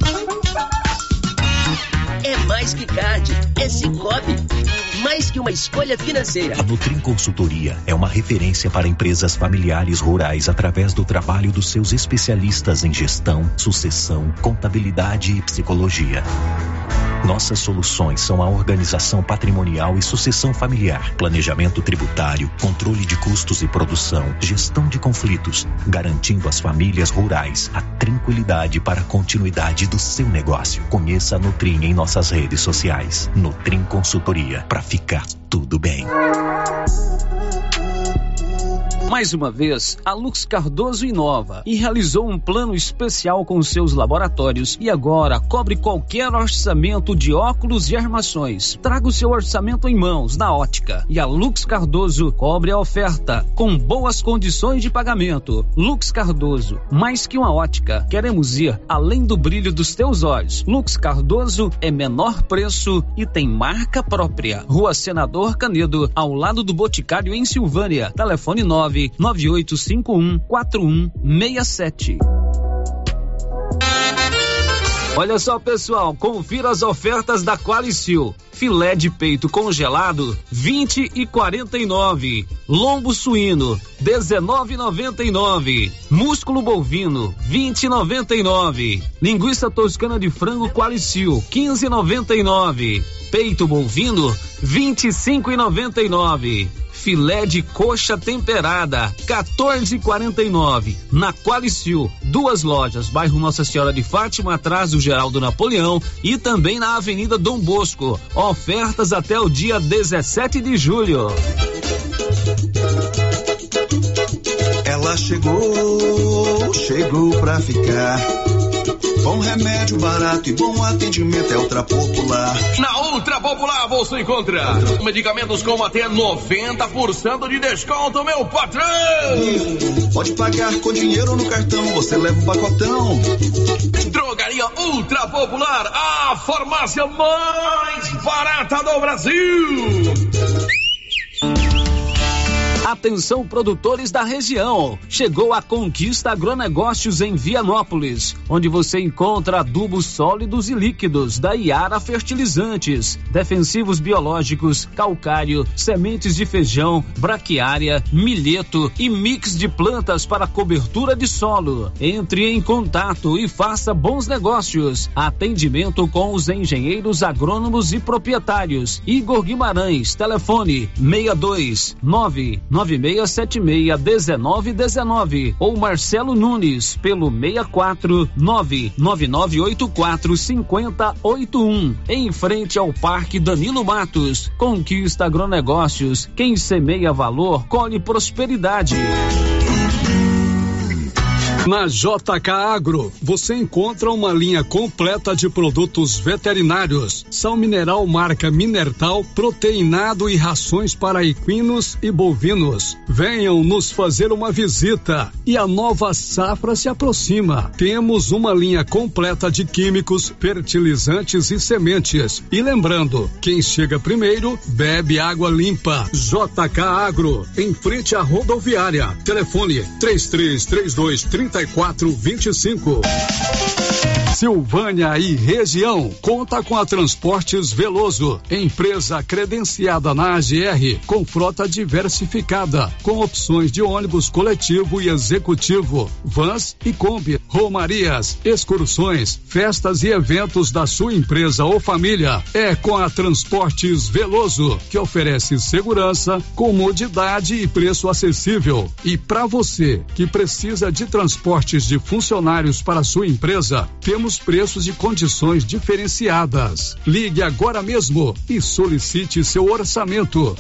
É mais que card, é Cicobi. Mais que uma escolha financeira. A Nutrim Consultoria é uma referência para empresas familiares rurais através do trabalho dos seus especialistas em gestão, sucessão, contabilidade e psicologia. Nossas soluções são a organização patrimonial e sucessão familiar, planejamento tributário, controle de custos e produção, gestão de conflitos, garantindo às famílias rurais a tranquilidade para a continuidade do seu negócio. Conheça a Nutrim em nossas redes sociais. Nutrim Consultoria, para ficar tudo bem. Mais uma vez, a Lux Cardoso inova e realizou um plano especial com seus laboratórios e agora cobre qualquer orçamento de óculos e armações. Traga o seu orçamento em mãos na ótica e a Lux Cardoso cobre a oferta com boas condições de pagamento. Lux Cardoso, mais que uma ótica, queremos ir além do brilho dos teus olhos. Lux Cardoso é menor preço e tem marca própria. Rua Senador Canedo, ao lado do Boticário em Silvânia. Telefone 998514167. Olha só, pessoal, confira as ofertas da Qualicil. Filé de peito congelado, 20,49. Lombo suíno, 19,99. Músculo bovino, 20,99. Linguiça toscana de frango Qualicil, 15,99. Peito bovino, 25,99. Filé de coxa temperada, 14,49. Na Qualicil, 2 lojas, bairro Nossa Senhora de Fátima, atrás do Geraldo Napoleão, e também na Avenida Dom Bosco. Ofertas até o dia 17 de julho. Ela chegou pra ficar. Bom remédio, barato e bom atendimento é Ultra Popular. Na Ultra Popular você encontra medicamentos com até 90% de desconto, meu patrão! Pode pagar com dinheiro no cartão, você leva um pacotão. Drogaria Ultra Popular, a farmácia mais barata do Brasil! Atenção, produtores da região, chegou a Conquista Agronegócios em Vianópolis, onde você encontra adubos sólidos e líquidos da Iara Fertilizantes, defensivos biológicos, calcário, sementes de feijão, braquiária, milheto e mix de plantas para cobertura de solo. Entre em contato e faça bons negócios. Atendimento com os engenheiros agrônomos e proprietários. Igor Guimarães, telefone 62996761919 ou Marcelo Nunes pelo 64999845081, em frente ao Parque Danilo Matos. Conquista Agronegócios, quem semeia valor colhe prosperidade. Na JK Agro, você encontra uma linha completa de produtos veterinários, sal mineral marca Minertal, proteinado e rações para equinos e bovinos. Venham nos fazer uma visita e a nova safra se aproxima. Temos uma linha completa de químicos, fertilizantes e sementes. E lembrando, quem chega primeiro, bebe água limpa. JK Agro, em frente à rodoviária. Telefone 3332-3425. Silvânia e região conta com a Transportes Veloso, empresa credenciada na AGR, com frota diversificada, com opções de ônibus coletivo e executivo, vans e Kombi, romarias, excursões, festas e eventos da sua empresa ou família. É com a Transportes Veloso, que oferece segurança, comodidade e preço acessível. E para você que precisa de transportes de funcionários para sua empresa, temos preços e condições diferenciadas. Ligue agora mesmo e solicite seu orçamento.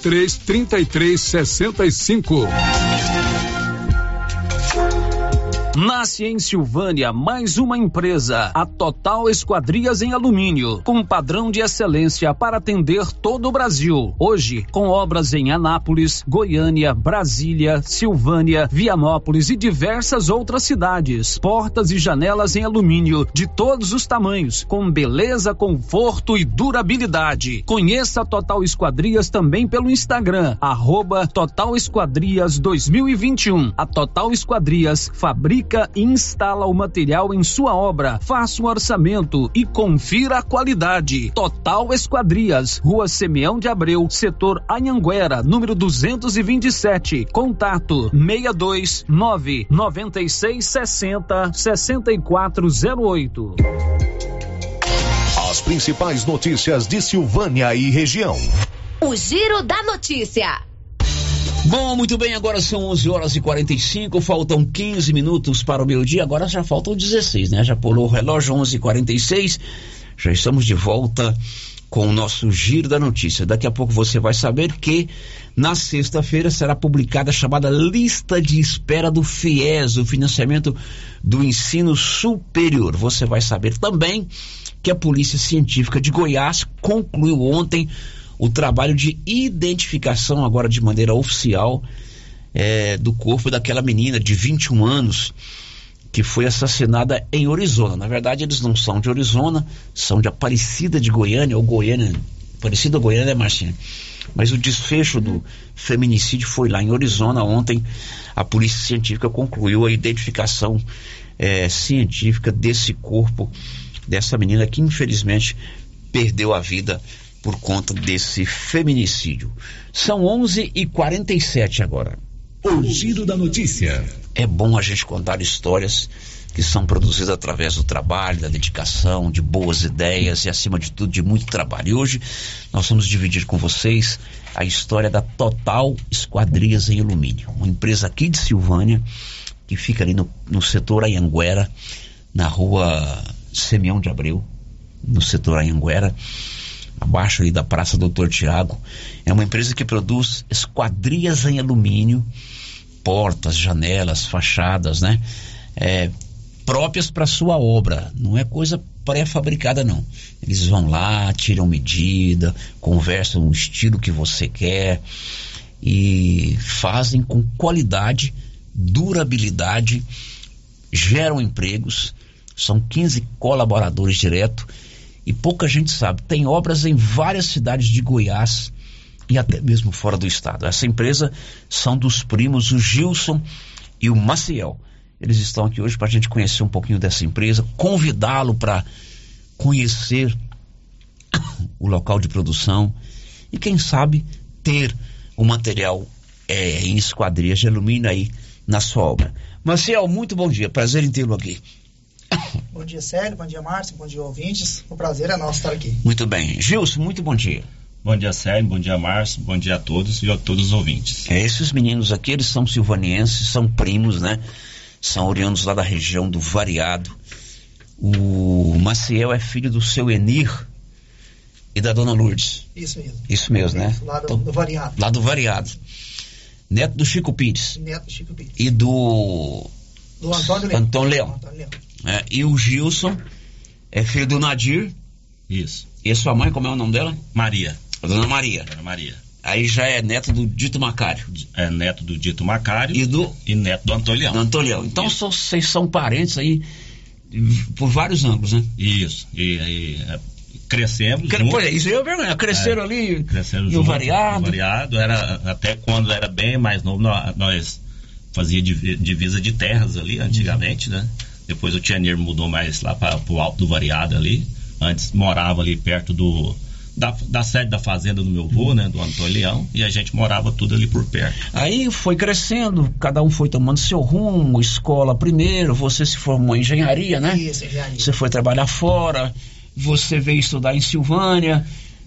64992533365. Nasce em Silvânia mais uma empresa, a Total Esquadrias em Alumínio, com padrão de excelência para atender todo o Brasil. Hoje, com obras em Anápolis, Goiânia, Brasília, Silvânia, Vianópolis e diversas outras cidades. Portas e janelas em alumínio de todos os tamanhos, com beleza, conforto e durabilidade. Conheça a Total Esquadrias também pelo Instagram, @Total Esquadrias 2021. A Total Esquadrias fabrica e instala o material em sua obra. Faça um orçamento e confira a qualidade. Total Esquadrias, Rua Simeão de Abreu, setor Anhanguera, número 227. Contato 62996606408. As principais notícias de Silvânia e região. O Giro da Notícia. Bom, muito bem, agora são 11h45, faltam 15 minutos para o meio-dia, agora já faltam 16, né? Já pulou o relógio, 11h46, já estamos de volta com o nosso Giro da Notícia. Daqui a pouco você vai saber que na sexta-feira será publicada a chamada Lista de Espera do FIES, o Financiamento do Ensino Superior. Você vai saber também que a Polícia Científica de Goiás concluiu ontem o trabalho de identificação, agora de maneira oficial, do corpo daquela menina de 21 anos que foi assassinada em Orizona. Na verdade, eles não são de Orizona, são de Aparecida de Goiânia, ou Goiânia, Aparecida ou Goiânia, né, Marcinha? Mas o desfecho do feminicídio foi lá em Orizona. Ontem a Polícia Científica concluiu a identificação científica desse corpo, dessa menina que infelizmente perdeu a vida por conta desse feminicídio. São 11h47 agora. O Giro da Notícia. É bom a gente contar histórias que são produzidas através do trabalho, da dedicação, de boas ideias e, acima de tudo, de muito trabalho. E hoje nós vamos dividir com vocês a história da Total Esquadrias em Alumínio, uma empresa aqui de Silvânia que fica ali no setor Anhanguera, na rua Simeão de Abreu, no setor Anhanguera, abaixo ali da Praça Doutor Tiago. É uma empresa que produz esquadrias em alumínio, portas, janelas, fachadas, né? Próprias para sua obra, não é coisa pré-fabricada não. Eles vão lá, tiram medida, conversam o estilo que você quer e fazem com qualidade, durabilidade, geram empregos. São 15 colaboradores direto e pouca gente sabe. Tem obras em várias cidades de Goiás e até mesmo fora do estado. Essa empresa são dos primos, o Gilson e o Maciel. Eles estão aqui hoje para a gente conhecer um pouquinho dessa empresa, convidá-lo para conhecer o local de produção e, quem sabe, ter o material em esquadrias de alumínio aí na sua obra. Maciel, muito bom dia, prazer em tê-lo aqui. Bom dia, Célio, bom dia, Márcio, bom dia, ouvintes. O prazer é nosso estar aqui. Muito bem. Gilson, muito bom dia. Bom dia, Célio, bom dia, Márcio, bom dia a todos e a todos os ouvintes. Esses meninos aqui, eles são silvanienses, são primos, né? São oriundos lá da região do Variado. O Maciel é filho do seu Enir e da dona Lourdes. Isso mesmo. Isso mesmo, né? Lá do Variado. Lá do Variado. Neto do Chico Pires. Neto do Chico Pires. E do Antônio Leão. E o Gilson é filho do Nadir. Isso. E a sua mãe, como é o nome dela? Maria. A dona Maria. Dona Maria. Aí já é neto do Dito Macário. É neto do Dito Macário e neto do Antônio Leão. Do Antônio Leão. Então vocês são parentes aí por vários ângulos, né? Isso. E crescemos. Pois é, isso eu vergonha. Cresceram ali no Variado. Era, até quando era bem mais novo, nós fazíamos divisa de terras ali antigamente, né? Depois o Tianir mudou mais lá para o alto do Variado ali. Antes morava ali perto da sede da fazenda do meu avô, né, do Antônio Leão, e a gente morava tudo ali por perto. Aí foi crescendo, cada um foi tomando seu rumo, escola primeiro, você se formou em engenharia, né? Isso, engenharia. Você foi trabalhar fora, você veio estudar em Silvânia,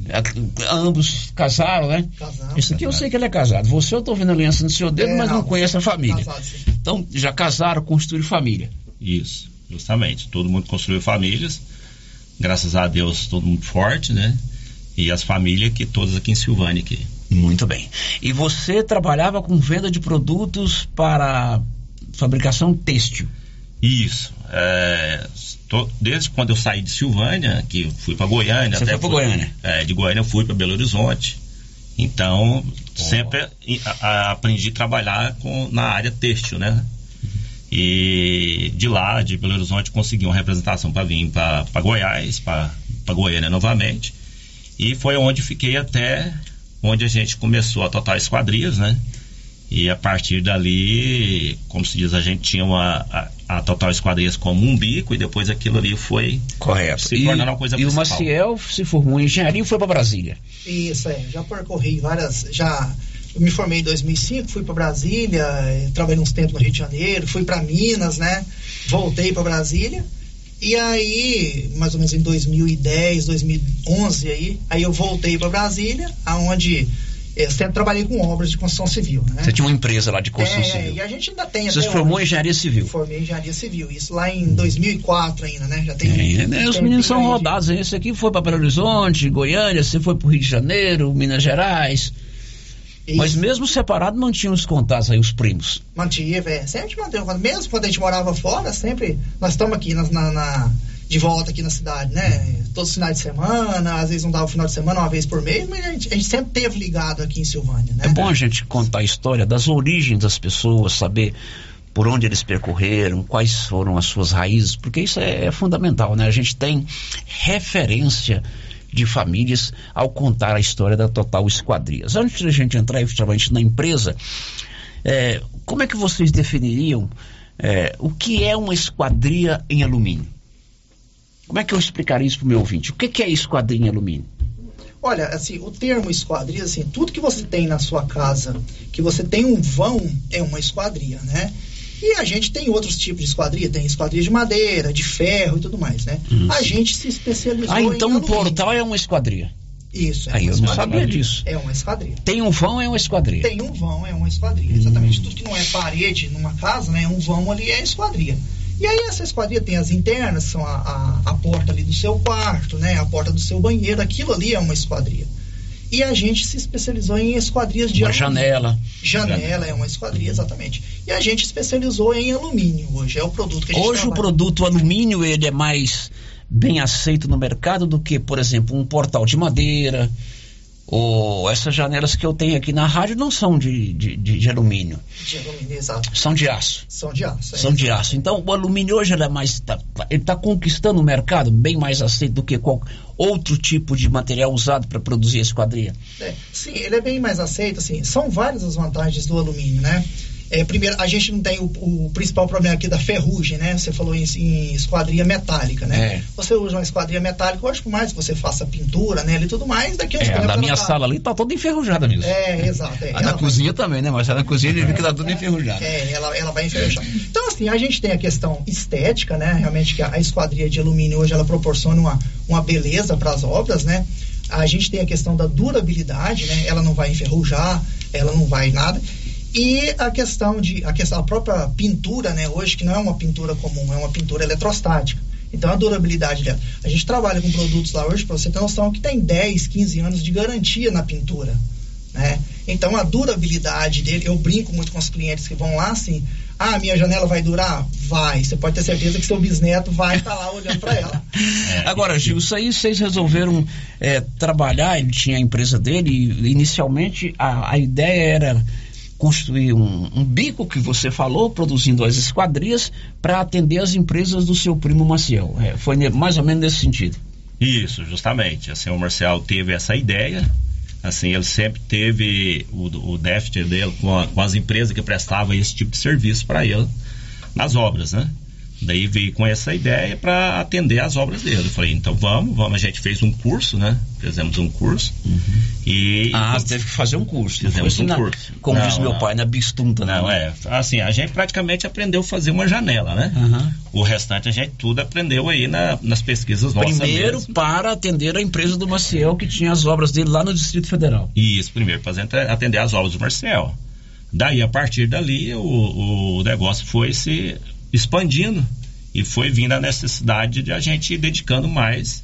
ambos casaram, né? Casamos. Isso aqui eu sei que ele é casado. Você eu tô vendo a aliança no seu dedo, mas não conheço a família. Casado, sim. Então já casaram, construíram família. Isso, justamente. Todo mundo construiu famílias, graças a Deus todo mundo forte, né? E as famílias que todas aqui em Silvânia aqui. Muito bem. E você trabalhava com venda de produtos para fabricação têxtil? Isso. Desde quando eu saí de Silvânia, que fui para Goiânia. Você foi para Goiânia? De Goiânia eu fui para Belo Horizonte. Então, sempre aprendi a trabalhar na área têxtil, né? E de lá, de Belo Horizonte, consegui uma representação para vir para Goiás, para Goiânia novamente. E foi onde fiquei até onde a gente começou a Total Esquadrias, né? E a partir dali, como se diz, a gente tinha a Total Esquadrias como um bico e depois aquilo ali foi se tornando uma coisa principal. E o Maciel se formou em engenharia e foi para Brasília. Isso, já percorri eu me formei em 2005, fui para Brasília, trabalhei uns tempos no Rio de Janeiro, fui para Minas, né? Voltei para Brasília. E aí, mais ou menos em 2010, 2011, aí eu voltei para Brasília, aonde eu sempre trabalhei com obras de construção civil, né? Você tinha uma empresa lá de construção civil. E a gente ainda tem. Você se formou em engenharia civil? Formei em engenharia civil, isso lá em 2004 ainda, né? Já tem. Os meninos são rodados, esse aqui foi para Belo Horizonte, Goiânia, você foi para o Rio de Janeiro, Minas Gerais. Isso. Mas mesmo separado, mantinham os contatos aí, os primos? Mantive, sempre manteve. Mesmo quando a gente morava fora, sempre, nós estamos aqui de volta aqui na cidade, né? Todos os finais de semana, às vezes não dava o final de semana, uma vez por mês, mas a gente sempre teve ligado aqui em Silvânia, né? É bom a gente contar a história das origens das pessoas, saber por onde eles percorreram, quais foram as suas raízes, porque isso é fundamental, né? A gente tem referência de famílias ao contar a história da Total Esquadrias. Antes da gente entrar efetivamente na empresa, como é que vocês definiriam o que é uma esquadria em alumínio? Como é que eu explicaria isso para o meu ouvinte? O que é esquadria em alumínio? Olha, assim, o termo esquadria, assim, tudo que você tem na sua casa, que você tem um vão, é uma esquadria, né? E a gente tem outros tipos de esquadria, tem esquadria de madeira, de ferro e tudo mais, né? A gente se especializou em então o portal é uma esquadria? Isso, aí eu não sabia disso. É uma esquadria. Tem um vão, é uma esquadria? Tem um vão, é uma esquadria, exatamente. Tudo que não é parede numa casa, né? Um vão ali é esquadria. E aí essa esquadria tem as internas, que são a porta ali do seu quarto, né? A porta do seu banheiro, aquilo ali é uma esquadria. E a gente se especializou em esquadrias de alumínio. Janela é uma esquadria, exatamente. E a gente especializou em alumínio hoje, é o produto que a gente Hoje trabalha. O produto alumínio, ele é mais bem aceito no mercado do que, por exemplo, um portal de madeira, ou essas janelas que eu tenho aqui na rádio não são de alumínio. De alumínio, exato. São de aço. São de aço. São de aço. Então o alumínio hoje ele é mais, ele está conquistando o mercado bem mais aceito do que qualquer outro tipo de material usado para produzir a esquadria. Sim, ele é bem mais aceito, assim, são várias as vantagens do alumínio, né? Primeiro, a gente não tem o principal problema aqui da ferrugem, né? Você falou em esquadria metálica, né? Você usa uma esquadria metálica, hoje por mais que você faça pintura nele e tudo mais, daqui a uns tempos... A da minha sala ali tá toda enferrujada mesmo. Exato. A da cozinha também, né? Mas a da cozinha ele fica toda enferrujada. Ela vai enferrujar. Então, assim, a gente tem a questão estética, né? Realmente que a esquadria de alumínio hoje, ela proporciona uma beleza para as obras, né? A gente tem a questão da durabilidade, né? Ela não vai enferrujar, ela não vai nada... E a questão a própria pintura, né, hoje, que não é uma pintura comum, é uma pintura eletrostática. Então a durabilidade dela. A gente trabalha com produtos lá hoje, para você ter noção, que tem 10, 15 anos de garantia na pintura, né? Então a durabilidade dele, eu brinco muito com os clientes que vão lá assim, minha janela vai durar? Vai. Você pode ter certeza que seu bisneto vai estar lá olhando para ela. Agora, Gil, isso aí vocês resolveram trabalhar, ele tinha a empresa dele e inicialmente a ideia era construir um bico que você falou, produzindo as esquadrias para atender as empresas do seu primo Maciel. Foi mais ou menos nesse sentido. Isso, justamente. Assim, o Marcial teve essa ideia. Assim, ele sempre teve o déficit dele com as empresas que prestavam esse tipo de serviço para ele nas obras, né? Daí veio com essa ideia para atender as obras dele. Eu falei, então vamos, a gente fez um curso, né? Fizemos um curso. E teve que fazer um curso. Fizemos um curso. Como diz meu pai, na bistunta. Não, assim, a gente praticamente aprendeu a fazer uma janela, né? O restante a gente tudo aprendeu aí nas pesquisas nossas. Primeiro mesmo. Para atender a empresa do Maciel, que tinha as obras dele lá no Distrito Federal. Isso, primeiro, para atender as obras do Maciel. Daí, a partir dali, o negócio foi se expandindo e foi vindo a necessidade de a gente ir dedicando mais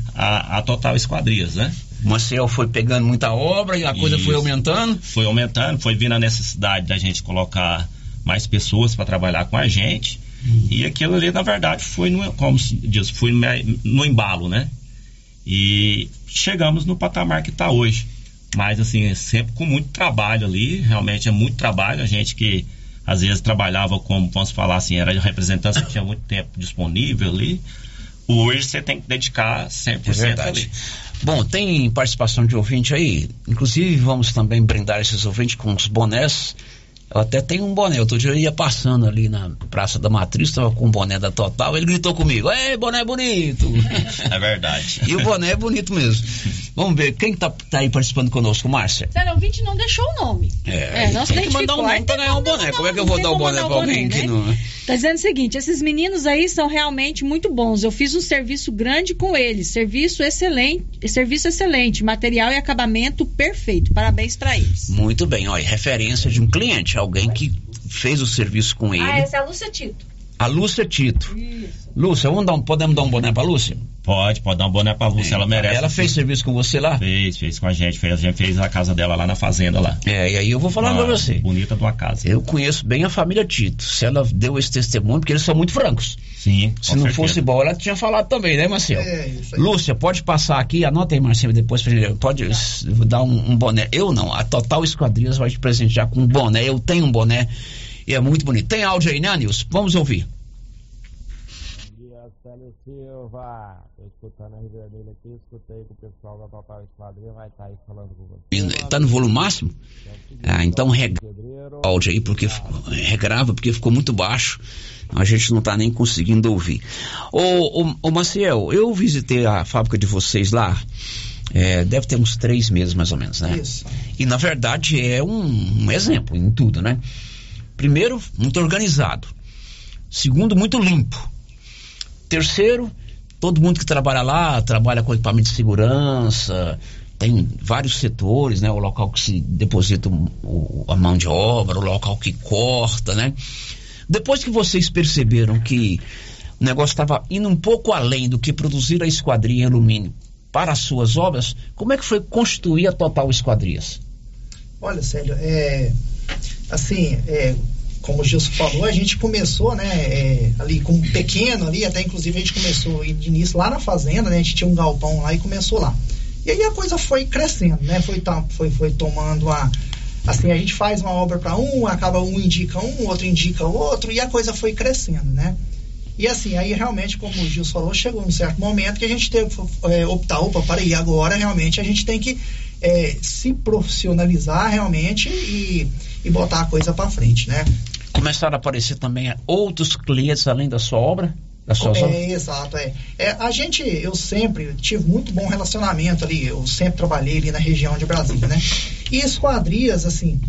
a Total Esquadrias, né? O Maciel foi pegando muita obra e a coisa foi aumentando? Foi aumentando, foi vindo a necessidade da gente colocar mais pessoas para trabalhar com a gente E aquilo ali, na verdade, foi como se diz, foi no embalo, né? E chegamos no patamar que está hoje. Mas, assim, sempre com muito trabalho ali, realmente é muito trabalho. A gente que, às vezes, trabalhava como, vamos falar assim, era representante, tinha muito tempo disponível ali. Hoje você tem que dedicar 100% ali. Bom, tem participação de ouvinte aí. Inclusive, vamos também brindar esses ouvintes com os bonés. Eu até tenho um boné. Outro dia eu ia passando ali na Praça da Matriz, estava com o boné da Total, ele gritou comigo: "Ei, boné bonito!" É verdade. E o boné é bonito mesmo. Vamos ver, quem tá aí participando conosco, Márcia? O ouvinte não deixou o nome. Não tem que mandar um nome pra ganhar um boné. Como é que eu vou dar o boné pra alguém que não... Tá dizendo o seguinte: esses meninos aí são realmente muito bons. Eu fiz um serviço grande com eles. Serviço excelente, material e acabamento perfeito. Parabéns pra eles. Muito bem, olha, referência de um cliente, alguém que fez o serviço com ele. Essa é a Lúcia Tito. A Lúcia Tito. Isso. Lúcia, podemos dar um boné pra Lúcia? Pode dar um boné pra Lúcia, ela merece. Ela fez serviço com você lá? Fez com a gente fez a casa dela lá na fazenda lá. E aí eu vou falar pra você. Bonita de uma casa. Eu conheço bem a família Tito. Se ela deu esse testemunho, porque eles são muito francos. Sim. Se não fosse bom, ela tinha falado também, né, Marcelo? Isso aí. Lúcia, pode passar aqui, anota aí, Marcelo, depois pra gente. Pode dar um boné. Eu não, a Total Esquadrias vai te presentear com um boné. Eu tenho um boné e é muito bonito. Tem áudio aí, né, Nilson? Vamos ouvir. Célio Silva, tô escutando a Riverdale aqui, escutei que o pessoal da Total Esquadrilha vai estar aí falando com você. Tá no volume máximo? Então áudio aí, porque regrava, porque ficou muito baixo, a gente não tá nem conseguindo ouvir. Ô Maciel, eu visitei a fábrica de vocês lá, deve ter uns 3 meses mais ou menos, né? Isso. E na verdade é um exemplo em tudo, né? Primeiro, muito organizado. Segundo, muito limpo. Terceiro, todo mundo que trabalha lá, trabalha com equipamento de segurança, tem vários setores, né? O local que se deposita a mão de obra, o local que corta, né? Depois que vocês perceberam que o negócio estava indo um pouco além do que produzir a esquadria em alumínio para as suas obras, como é que foi constituir a Total Esquadrias? Olha, Célio, como o Gilson falou, a gente começou, né, ali com um pequeno ali, até inclusive a gente começou de início lá na fazenda, né, a gente tinha um galpão lá e começou lá. E aí a coisa foi crescendo, né, foi tomando assim, a gente faz uma obra para acaba um indica outro indica outro, e a coisa foi crescendo, né. E assim, aí realmente, como o Gilson falou, chegou um certo momento que a gente teve que optar, peraí, agora realmente a gente tem que se profissionalizar realmente e botar a coisa para frente, né. Começaram a aparecer também outros clientes além da sua obra? Das suas obras? Exato, eu sempre tive muito bom relacionamento ali, eu sempre trabalhei ali na região de Brasília, né? E esquadrias, assim,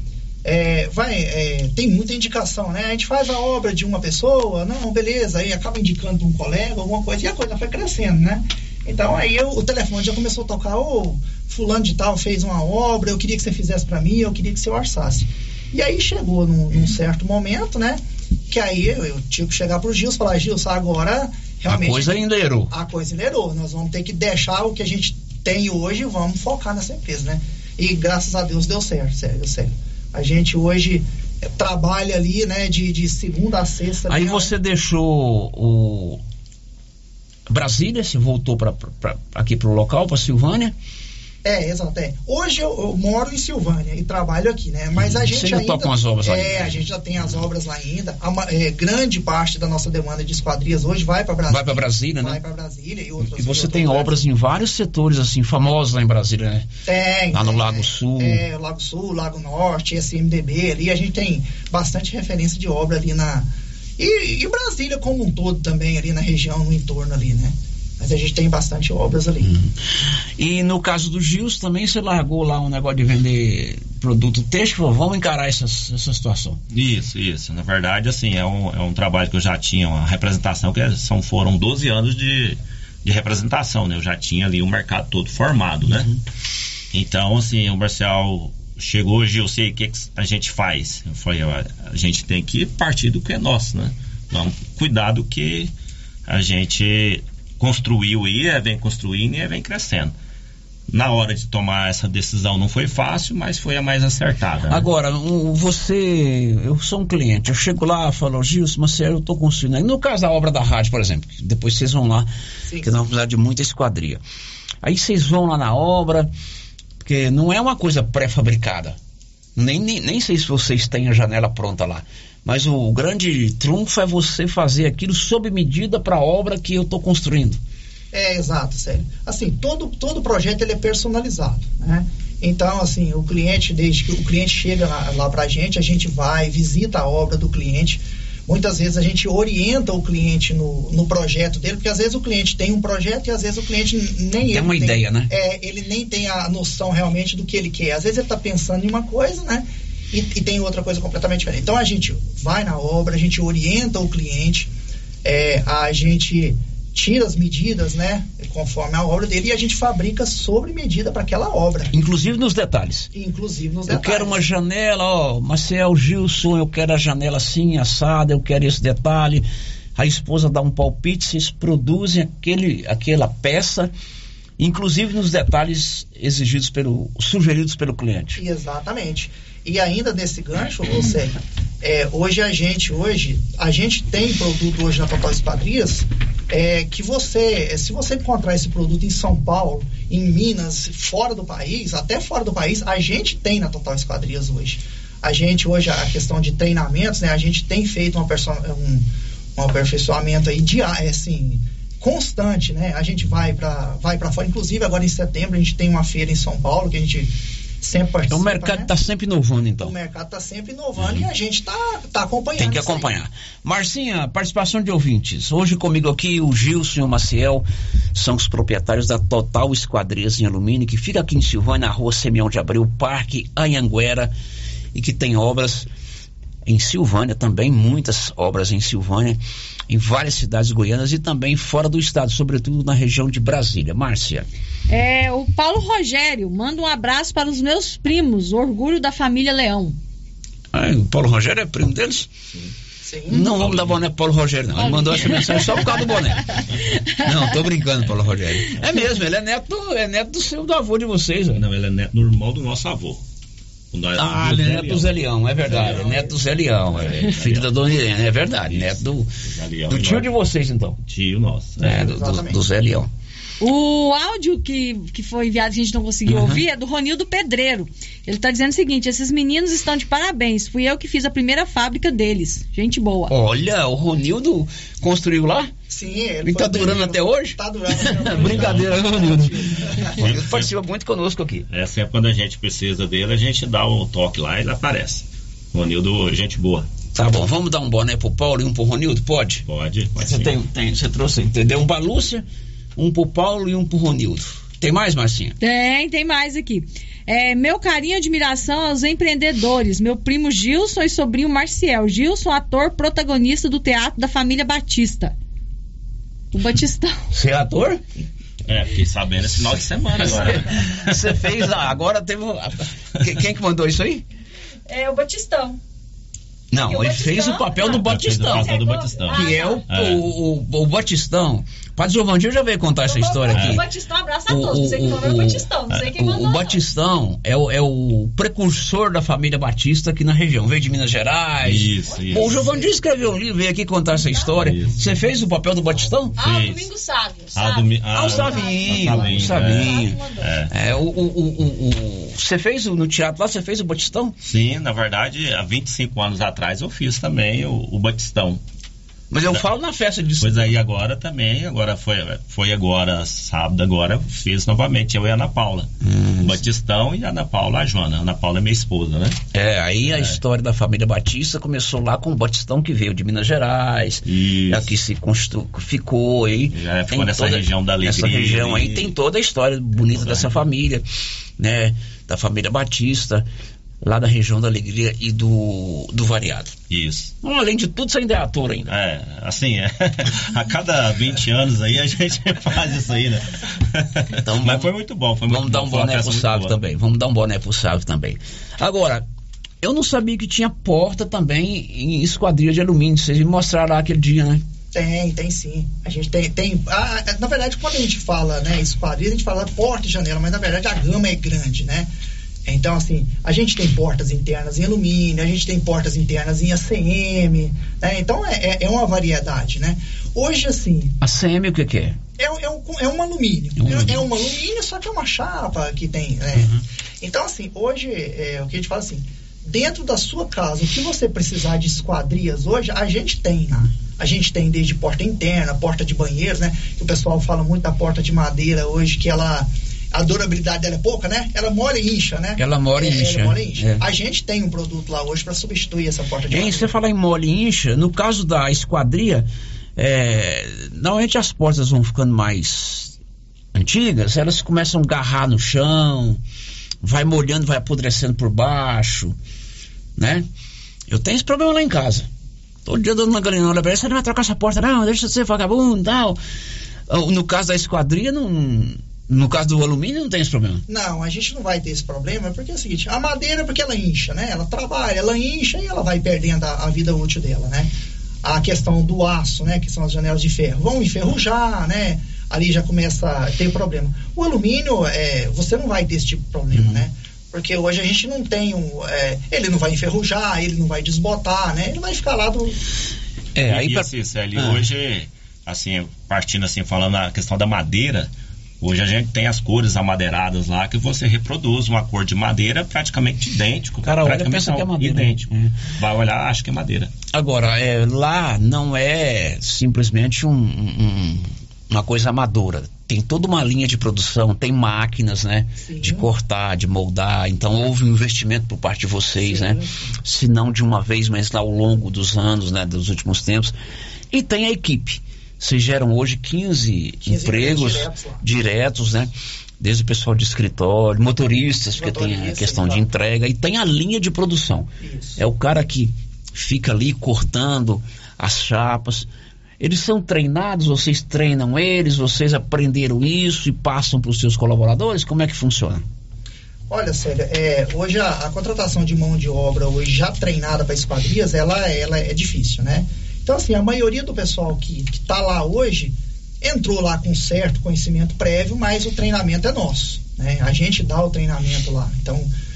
tem muita indicação, né? A gente faz a obra de uma pessoa, não, beleza, aí acaba indicando um colega, alguma coisa, e a coisa foi crescendo, né? Então aí o telefone já começou a tocar, fulano de tal fez uma obra, eu queria que você fizesse para mim, eu queria que você orçasse. E aí chegou num certo momento, né? Que aí eu tive que chegar pro Gilson e falar: Gilson, agora realmente... A coisa enlerou. Nós vamos ter que deixar o que a gente tem hoje e vamos focar nessa empresa, né? E graças a Deus deu certo, sério. A gente hoje trabalha ali, né? De segunda a sexta. Aí você deixou o Brasília, se voltou aqui pro local, pra Silvânia. Exato. Hoje eu moro em Silvânia e trabalho aqui, né? Mas a gente ainda tá com as obras lá ainda. A gente já tem as obras lá ainda. Grande parte da nossa demanda de esquadrias hoje vai para Brasília. Vai para Brasília, né? Vai para Brasília e outras. E você tem obras em vários setores assim famosos lá em Brasília, né? Tem. Lá no Lago Sul. Lago Sul, Lago Norte, SMDB ali, a gente tem bastante referência de obra ali e Brasília como um todo também ali na região, no entorno ali, né? Mas a gente tem bastante obras ali. E no caso do Gilson também, você largou lá um negócio de vender produto têxtil, vamos encarar essa situação. Isso. Na verdade, assim, é um trabalho que eu já tinha, uma representação, foram 12 anos de representação, né? Eu já tinha ali o mercado todo formado, né? Então, assim, o Marcial chegou, Gilson, o que a gente faz? Eu falei, a gente tem que partir do que é nosso, né? Vamos cuidar do que a gente construiu e vem construindo e vem crescendo. Na hora de tomar essa decisão não foi fácil, mas foi a mais acertada. Né? Agora, eu sou um cliente, eu chego lá e falo, Gilson, Marcelo, eu tô construindo. No caso da obra da rádio, por exemplo, depois vocês vão lá, que nós vamos precisar de muita esquadria. Aí vocês vão lá na obra, porque não é uma coisa pré-fabricada. Nem sei se vocês têm a janela pronta lá. Mas o grande trunfo é você fazer aquilo sob medida para a obra que eu estou construindo. Exato, Célio. Assim, todo projeto ele é personalizado, né? Então, assim, o cliente, desde que o cliente chega lá pra gente, a gente vai, visita a obra do cliente. Muitas vezes a gente orienta o cliente no projeto dele, porque às vezes o cliente tem um projeto e às vezes o cliente nem tem uma ideia, né? Ele nem tem a noção realmente do que ele quer. Às vezes ele está pensando em uma coisa, né? E tem outra coisa completamente diferente. Então a gente vai na obra, a gente orienta o cliente, a gente tira as medidas, né, conforme a obra dele, e a gente fabrica sobre medida para aquela obra. Inclusive nos detalhes. Eu quero uma janela, Marcel, Gilson, eu quero a janela assim, assada, eu quero esse detalhe. A esposa dá um palpite, vocês produzem aquela peça, inclusive nos detalhes sugeridos pelo cliente. Exatamente. E ainda nesse gancho, você, hoje a gente tem produto hoje na Total Esquadrias, que se você encontrar esse produto em São Paulo, em Minas, fora do país, até fora do país, a gente tem na Total Esquadrias hoje. A gente hoje, a questão de treinamentos, né, a gente tem feito um aperfeiçoamento aí assim, constante, né? A gente vai para fora, inclusive agora em setembro a gente tem uma feira em São Paulo que a gente sempre participa. Então o mercado está sempre inovando, então. O mercado está sempre inovando e a gente está acompanhando. Tem que acompanhar. Marcinha, participação de ouvintes. Hoje comigo aqui o Gilson e o Maciel são os proprietários da Total Esquadrias em Alumínio, que fica aqui em Silvânia, na rua Simeão de Abreu, Parque Anhanguera, e que tem obras em Silvânia também, muitas obras em Silvânia, em várias cidades goianas e também fora do estado, sobretudo na região de Brasília. Márcia. O Paulo Rogério manda um abraço para os meus primos, orgulho da família Leão. O Paulo Rogério é primo deles? Sim. Não vamos dar boné pro Paulo Rogério, não. Ele mandou essa mensagem só por causa do boné. Não, tô brincando, Paulo Rogério. É mesmo, ele é neto do avô de vocês. Não, ele é neto do irmão do nosso avô. Ele é neto do Zé Leão, é verdade. É neto do Zé Leão, filho da dona Irene, é verdade. Neto do tio de vocês, então. Tio nosso. Do Zé Leão. O áudio que foi enviado, que a gente não conseguiu ouvir, é do Ronildo Pedreiro. Ele está dizendo o seguinte: esses meninos estão de parabéns, fui eu que fiz a primeira fábrica deles. Gente boa. Olha, o Ronildo construiu lá? Sim, ele tá durando até hoje? Tá durando até hoje. Brincadeira, Ronildo. Ele participa muito conosco aqui. Sempre quando a gente precisa dele, a gente dá o toque lá e ele aparece. Ronildo, gente boa. Tá bom, vamos dar um boné pro Paulo e um pro Ronildo, pode? Pode. Você trouxe, entendeu? Um pra Lúcia, um pro Paulo e um pro Ronildo. Tem mais, Marcinha? Tem mais aqui. Meu carinho e admiração aos empreendedores, meu primo Gilson e sobrinho Marciel. Gilson, ator protagonista do Teatro da Família Batista. O Batistão. Você é ator? Fiquei sabendo esse final de semana agora. Você fez agora teve quem que mandou isso aí? O Batistão. Não, ele fez o papel do Batistão. Que é o Batistão. Padre Giovanni já veio contar essa história aqui. O Batistão, abraço a todos. Não sei quem mandou, o Batistão. Não sei quem mandou. O Batistão é o precursor da família Batista aqui na região. Veio de Minas Gerais. Isso. O Giovanni escreveu um livro, veio aqui contar essa história. Você fez o papel do Batistão? O Domingo Sávio. O Savinho. Você fez no teatro lá, você fez o Batistão? Sim, na verdade, há 25 anos atrás eu fiz também o Batistão. Mas eu falo na festa disso. Pois aí agora também, foi agora, sábado agora, fiz novamente, eu e a Ana Paula. O Batistão e a Ana Paula, a Joana. A Ana Paula é minha esposa, né? Aí a história da família Batista começou lá com o Batistão, que veio de Minas Gerais. Isso. Aqui ficou aí. Já ficou nessa região da alegria. Nessa região aí tem toda a história bonita dessa família, né? Da família Batista, lá da região da Alegria e do Variado. Isso. Além de tudo, você ainda é ator ainda. A cada 20 anos aí a gente faz isso aí, né? Então, mas foi muito bom. Vamos dar um boné pro Sávio também. Agora, eu não sabia que tinha porta também em esquadria de alumínio. Vocês me mostraram lá aquele dia, né? Tem sim. A gente tem na verdade, quando a gente fala, né, esquadria, a gente fala porta e janela, mas na verdade a gama é grande, né? Então, assim, a gente tem portas internas em alumínio, a gente tem portas internas em ACM, né? Então é uma variedade, né? Hoje, assim... ACM o que é? É um alumínio. É um alumínio, só que é uma chapa que tem, né? Uhum. Então, assim, hoje, o que a gente fala assim, dentro da sua casa, o que você precisar de esquadrias hoje, a gente tem, né? A gente tem desde porta interna, porta de banheiros, né? Que o pessoal fala muito da porta de madeira hoje, que a durabilidade dela é pouca, né? Ela mora e incha, né? Ela mora e incha. É. A gente tem um produto lá hoje para substituir essa porta de madeira. Você falar em mole e incha, no caso da esquadria, normalmente as portas vão ficando mais antigas, elas começam a agarrar no chão, vai molhando, vai apodrecendo por baixo, né? Eu tenho esse problema lá em casa. Todo dia dando uma galinha, olha pra ele, você não vai trocar essa porta, não, deixa de ser vagabundo e tal. No caso da esquadria, no caso do alumínio, não tem esse problema? Não, a gente não vai ter esse problema, porque é o seguinte, a madeira, porque ela incha, né? Ela trabalha, ela incha e ela vai perdendo a vida útil dela, né? A questão do aço, né? Que são as janelas de ferro, vão enferrujar, né? Ali já começa a ter problema. O alumínio, você não vai ter esse tipo de problema, né? Porque hoje a gente não tem ele não vai enferrujar, ele não vai desbotar, né? Ele vai ficar lá do... assim, Célio, hoje, assim, partindo assim, falando a questão da madeira, hoje a gente tem as cores amadeiradas lá, que você reproduz uma cor de madeira praticamente idêntico. Cara, olha, pensa que é madeira. Idêntico. Vai olhar, acho que é madeira. Agora, lá não é simplesmente uma coisa amadora. Tem toda uma linha de produção, tem máquinas, né? Sim. De cortar, de moldar. Então houve um investimento por parte de vocês, sim, né? Se não de uma vez, mas ao longo dos anos, né? Dos últimos tempos. E tem a equipe. Vocês geram hoje 15 empregos diretos, né? Desde o pessoal de escritório, motoristas, porque tem a questão de entrega, e tem a linha de produção. Isso. É o cara que fica ali cortando as chapas. Eles são treinados, vocês treinam eles, vocês aprenderam isso e passam para os seus colaboradores? Como é que funciona? Olha, Célia, hoje a contratação de mão de obra hoje já treinada para esquadrias, ela é difícil, né? Então, assim, a maioria do pessoal que está lá hoje entrou lá com certo conhecimento prévio, mas o treinamento é nosso, né? A gente dá o treinamento lá. Então,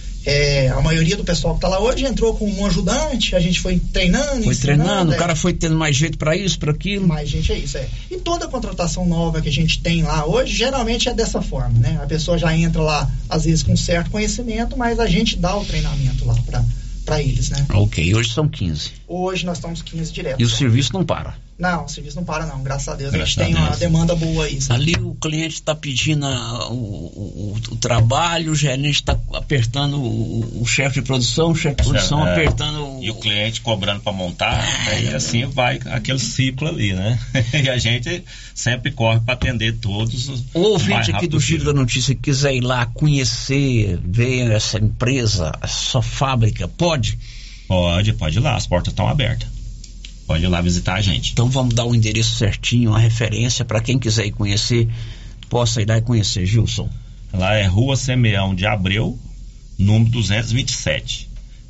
a maioria do pessoal que está lá hoje entrou com um ajudante, a gente foi treinando. Foi treinando, o cara foi tendo mais jeito para isso, para aquilo. Mais gente é isso, E toda contratação nova que a gente tem lá hoje, geralmente é dessa forma, né? A pessoa já entra lá, às vezes com certo conhecimento, mas a gente dá o treinamento lá para eles, né? Ok, hoje são 15. Hoje nós estamos 15 direto. E o serviço não para? Não, o serviço não para não, graças a Deus. A gente tem uma demanda boa aí. Sabe? Ali o cliente está pedindo o trabalho, o gerente está apertando o chefe de produção, o chefe de produção apertando... E o cliente cobrando para montar, e assim vai aquele ciclo ali, né? E a gente sempre corre para atender todos. O ouvinte aqui do Giro da Notícia que quiser ir lá conhecer, ver essa empresa, essa fábrica, pode? Pode ir lá, as portas estão abertas. Pode ir lá visitar a gente. Então vamos dar o endereço certinho, a referência, para quem quiser ir conhecer, possa ir lá e conhecer, Gilson. Lá é Rua Semeão de Abreu, número 227.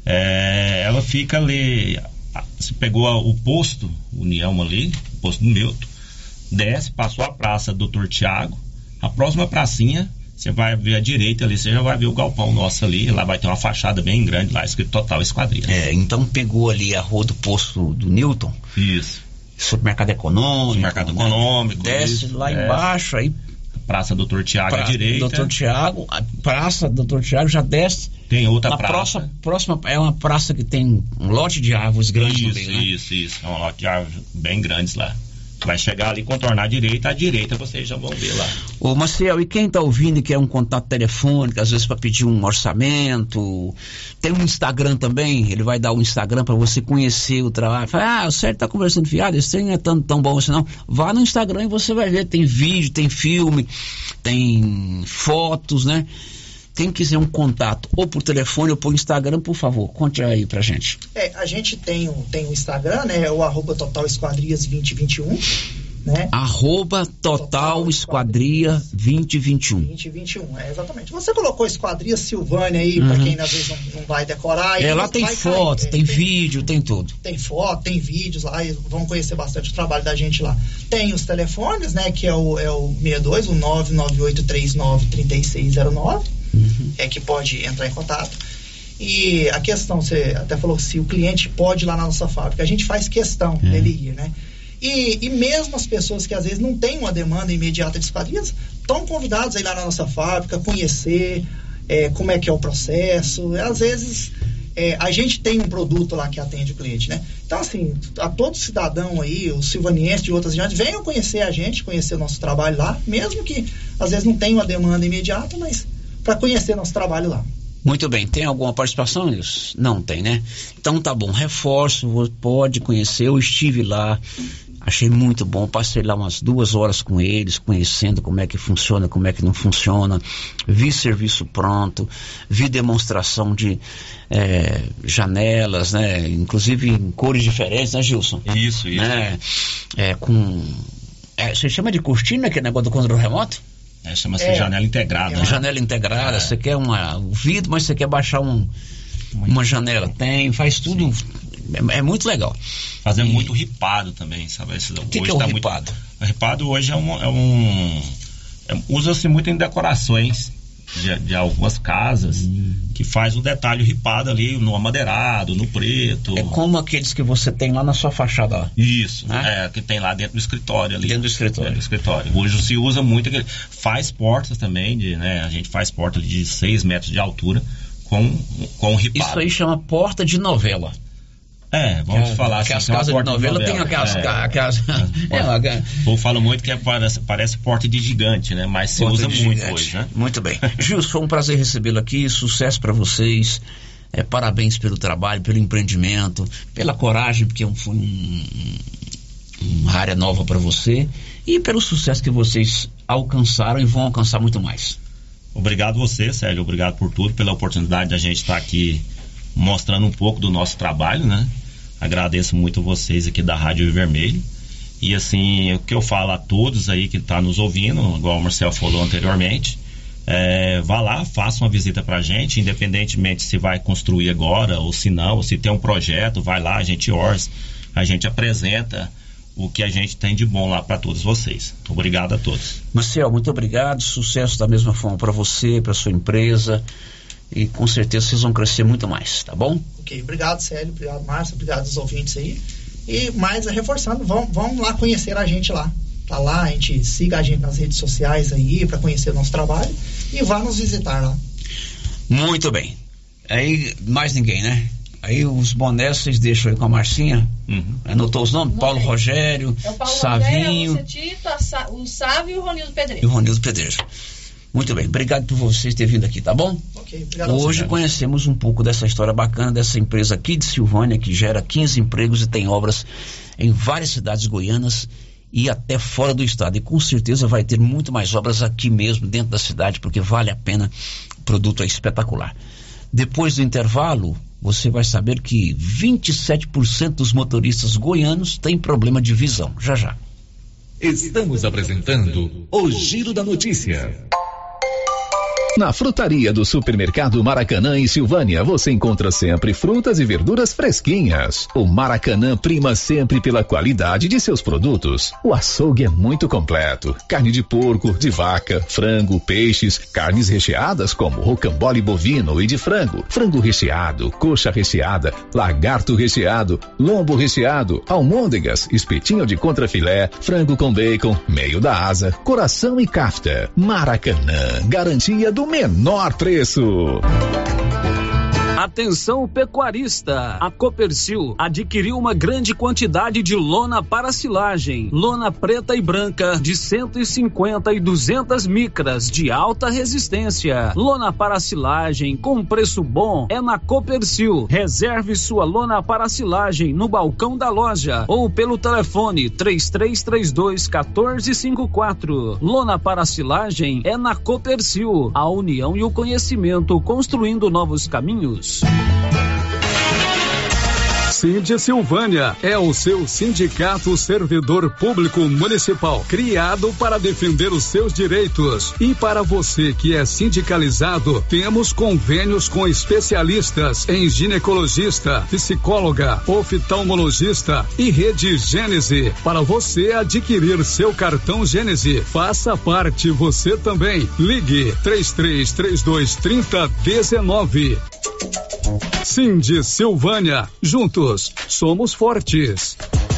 Ela fica ali, você pegou o posto União ali, o posto do Milton, desce, passou a praça Dr. Tiago, a próxima pracinha, você vai ver à direita ali, você já vai ver o galpão nosso ali, lá vai ter uma fachada bem grande lá, escrito Total Esquadria. Então pegou ali a rua do posto do Newton. Isso. Supermercado Econômico. Supermercado Econômico. Desce lá embaixo, aí... Praça Dr. Tiago à direita. Dr. Tiago, a Praça Dr. Tiago já desce. Tem outra praça. Próxima é uma praça que tem um lote de árvores grandes no meio, né? Isso. É um lote de árvores bem grandes lá. Vai chegar ali, contornar à direita vocês já vão ver lá. Ô Marcel, e quem tá ouvindo e quer um contato telefônico, às vezes para pedir um orçamento, tem um Instagram também, ele vai dar um Instagram para você conhecer o trabalho. Fala, o Sérgio tá conversando fiado, esse trem não é tão bom assim não. Vá no Instagram e você vai ver, tem vídeo, tem filme, tem fotos, né? Quem quiser um contato, ou por telefone ou por Instagram, por favor, conte aí pra gente. A gente tem o Instagram, né? O @Total Esquadrias 2021, né? @Total Esquadria 2021. 2021, exatamente. Você colocou Esquadria Silvânia aí, pra quem às vezes não vai decorar. Lá tem foto, tem vídeo, tem tudo. Tem foto, tem vídeos lá, e vão conhecer bastante o trabalho da gente lá. Tem os telefones, né, que é o 62, o 998393609, que pode entrar em contato. E a questão, você até falou se o cliente pode ir lá na nossa fábrica, a gente faz questão dele ir, né? E mesmo as pessoas que às vezes não têm uma demanda imediata de esquadrias, estão convidados a ir lá na nossa fábrica, conhecer como é que é o processo. Às vezes a gente tem um produto lá que atende o cliente, né? Então, assim, a todo cidadão aí, o silvaniense de outras regiões, venham conhecer a gente, conhecer o nosso trabalho lá, mesmo que às vezes não tenha uma demanda imediata, mas para conhecer nosso trabalho lá. Muito bem, tem alguma participação, Nilson? Não tem, né? Então tá bom, reforço, pode conhecer, eu estive lá, achei muito bom, passei lá umas 2 horas com eles, conhecendo como é que funciona, como é que não funciona, vi serviço pronto, vi demonstração de janelas, né? Inclusive em cores diferentes, né, Gilson? Isso. Né? Você chama de cortina, que é negócio do controle remoto? Chama-se janela integrada. Né? Janela integrada, você quer um vidro, mas você quer baixar uma janela. Tem, faz tudo. É muito legal. Fazendo muito ripado também, sabe? O que é o ripado? O ripado hoje usa-se muito em decorações de algumas casas, que faz o detalhe ripado ali no amadeirado, no preto. É como aqueles que você tem lá na sua fachada lá. Isso, que tem lá dentro do escritório ali. Dentro do escritório. Hoje se usa muito, faz portas também, a gente faz porta de 6 metros de altura com ripado. Isso aí chama porta de novela. Vamos falar assim. As casas de novela tem aquelas. Eu falo muito que parece porta de gigante, né? Mas se usa muito hoje, né? Muito bem. Gilson, foi um prazer recebê-lo aqui. Sucesso para vocês. Parabéns pelo trabalho, pelo empreendimento, pela coragem, porque foi uma área nova para você. E pelo sucesso que vocês alcançaram e vão alcançar muito mais. Obrigado você, Sérgio. Obrigado por tudo, pela oportunidade de a gente estar aqui mostrando um pouco do nosso trabalho, né? Agradeço muito vocês aqui da Rádio Vermelho. E assim, o que eu falo a todos aí que tá nos ouvindo, igual o Marcel falou anteriormente, vá lá, faça uma visita pra gente, independentemente se vai construir agora ou se não, ou se tem um projeto, vai lá, a gente orça, a gente apresenta o que a gente tem de bom lá para todos vocês. Obrigado a todos. Marcel, muito obrigado, sucesso da mesma forma para você, para sua empresa. E com certeza vocês vão crescer muito mais, tá bom? Ok, obrigado, Célio, obrigado, Márcio, obrigado aos ouvintes aí. E mais reforçando, vão lá conhecer a gente lá. Tá lá, siga a gente nas redes sociais aí para conhecer o nosso trabalho e vá nos visitar lá. Muito bem. Aí, mais ninguém, né? Aí os bonés vocês deixam aí com a Marcinha. Anotou os nomes? Paulo Rogério, Savinho. O Sávio e o Ronildo Pedreiro. Muito bem, obrigado por vocês terem vindo aqui, tá bom? Ok, obrigado. Hoje conhecemos um pouco dessa história bacana dessa empresa aqui de Silvânia, que gera 15 empregos e tem obras em várias cidades goianas e até fora do estado. E com certeza vai ter muito mais obras aqui mesmo, dentro da cidade, porque vale a pena, o produto é espetacular. Depois do intervalo, você vai saber que 27% dos motoristas goianos têm problema de visão. Já já. Estamos apresentando o Giro da Notícia. Na frutaria do Supermercado Maracanã em Silvânia, você encontra sempre frutas e verduras fresquinhas. O Maracanã prima sempre pela qualidade de seus produtos. O açougue é muito completo. Carne de porco, de vaca, frango, peixes, carnes recheadas como rocambole bovino e de frango, frango recheado, coxa recheada, lagarto recheado, lombo recheado, almôndegas, espetinho de contrafilé, frango com bacon, meio da asa, coração e kafta. Maracanã, garantia do menor preço. Atenção pecuarista, a Copercil adquiriu uma grande quantidade de lona para silagem, lona preta e branca de 150 e 200 micras de alta resistência. Lona para silagem com preço bom é na Copercil. Reserve sua lona para silagem no balcão da loja ou pelo telefone 3332-1454. Lona para silagem é na Copercil, a união e o conhecimento construindo novos caminhos. Sindi Silvânia é o seu sindicato servidor público municipal, criado para defender os seus direitos. E para você que é sindicalizado, temos convênios com especialistas em ginecologista, psicóloga, oftalmologista e rede Gênese. Para você adquirir seu cartão Gênese, faça parte você também. Ligue 33323019. Sindi Silvânia, juntos somos fortes.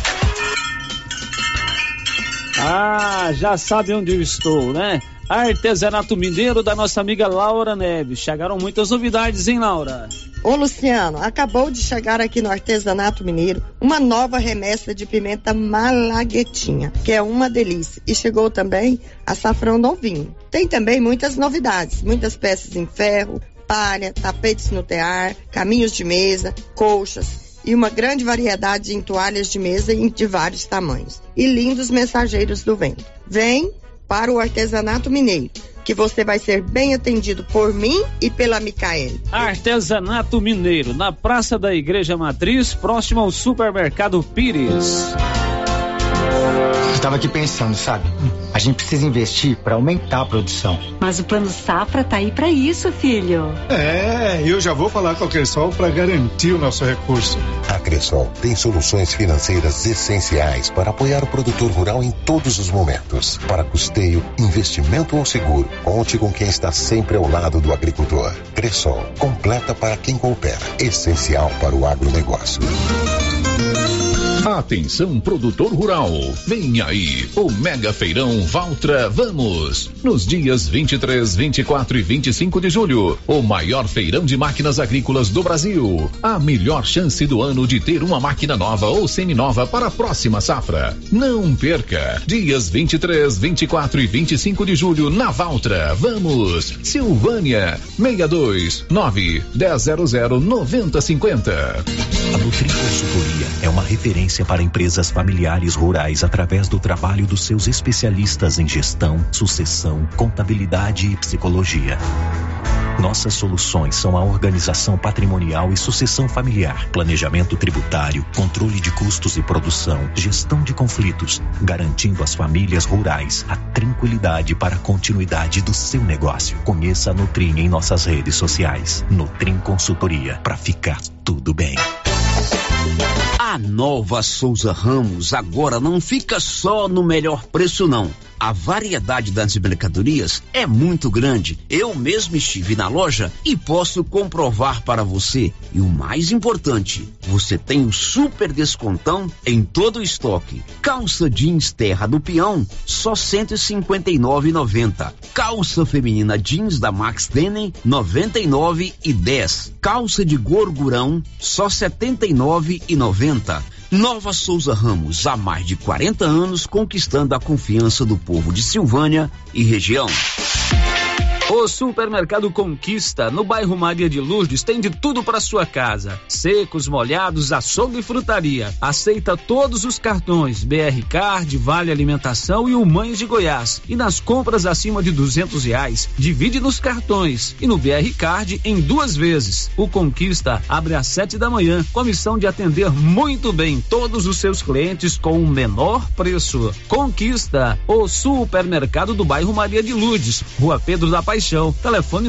Ah, já sabe onde eu estou, né? Artesanato Mineiro da nossa amiga Laura Neves. Chegaram muitas novidades, hein, Laura? Ô Luciano, acabou de chegar aqui no Artesanato Mineiro uma nova remessa de pimenta malaguetinha, que é uma delícia. E chegou também açafrão novinho. Tem também muitas novidades, muitas peças em ferro, palha, tapetes no tear, caminhos de mesa, colchas e uma grande variedade em toalhas de mesa de vários tamanhos. E lindos mensageiros do vento. Vem para o Artesanato Mineiro, que você vai ser bem atendido por mim e pela Micaele. Artesanato Mineiro, na Praça da Igreja Matriz, próximo ao Supermercado Pires. Eu estava aqui pensando, sabe? A gente precisa investir para aumentar a produção. Mas o Plano Safra tá aí para isso, filho. Eu já vou falar com a Cressol para garantir o nosso recurso. A Cressol tem soluções financeiras essenciais para apoiar o produtor rural em todos os momentos. Para custeio, investimento ou seguro, conte com quem está sempre ao lado do agricultor. Cressol, completa para quem coopera, essencial para o agronegócio. Atenção, produtor rural, vem aí o Mega Feirão Valtra Vamos, nos dias 23, 24 e 25 de julho, o maior feirão de máquinas agrícolas do Brasil, a melhor chance do ano de ter uma máquina nova ou seminova para a próxima safra. Não perca, dias 23, 24 e 25 de julho na Valtra Vamos, Silvânia, 62 9 1000 9050. A Nutrim Consultoria é uma referência para empresas familiares rurais através do trabalho dos seus especialistas em gestão, sucessão, contabilidade e psicologia. Nossas soluções são a organização patrimonial e sucessão familiar, planejamento tributário, controle de custos e produção, gestão de conflitos, garantindo às famílias rurais a tranquilidade para a continuidade do seu negócio. Conheça a Nutrim em nossas redes sociais. Nutrim Consultoria, para ficar tudo bem. A Nova Souza Ramos agora não fica só no melhor preço, não. A variedade das mercadorias é muito grande. Eu mesmo estive na loja e posso comprovar para você. E o mais importante, você tem um super descontão em todo o estoque. Calça jeans terra do peão, só R$ 159,90. Calça feminina jeans da Max Denim, R$ 99,10. Calça de gorgurão, só R$ 79,90. Nova Souza Ramos, há mais de 40 anos conquistando a confiança do povo de Silvânia e região. O Supermercado Conquista, no bairro Maria de Lourdes, tem de tudo para sua casa. Secos, molhados, açougue e frutaria. Aceita todos os cartões, BR Card, Vale Alimentação e o Mães de Goiás. E nas compras acima de R$200, divide nos cartões e no BR Card em 2 vezes. O Conquista abre às 7 da manhã, com a missão de atender muito bem todos os seus clientes com o menor preço. Conquista, o supermercado do bairro Maria de Lourdes, Rua Pedro da Paixão, telefone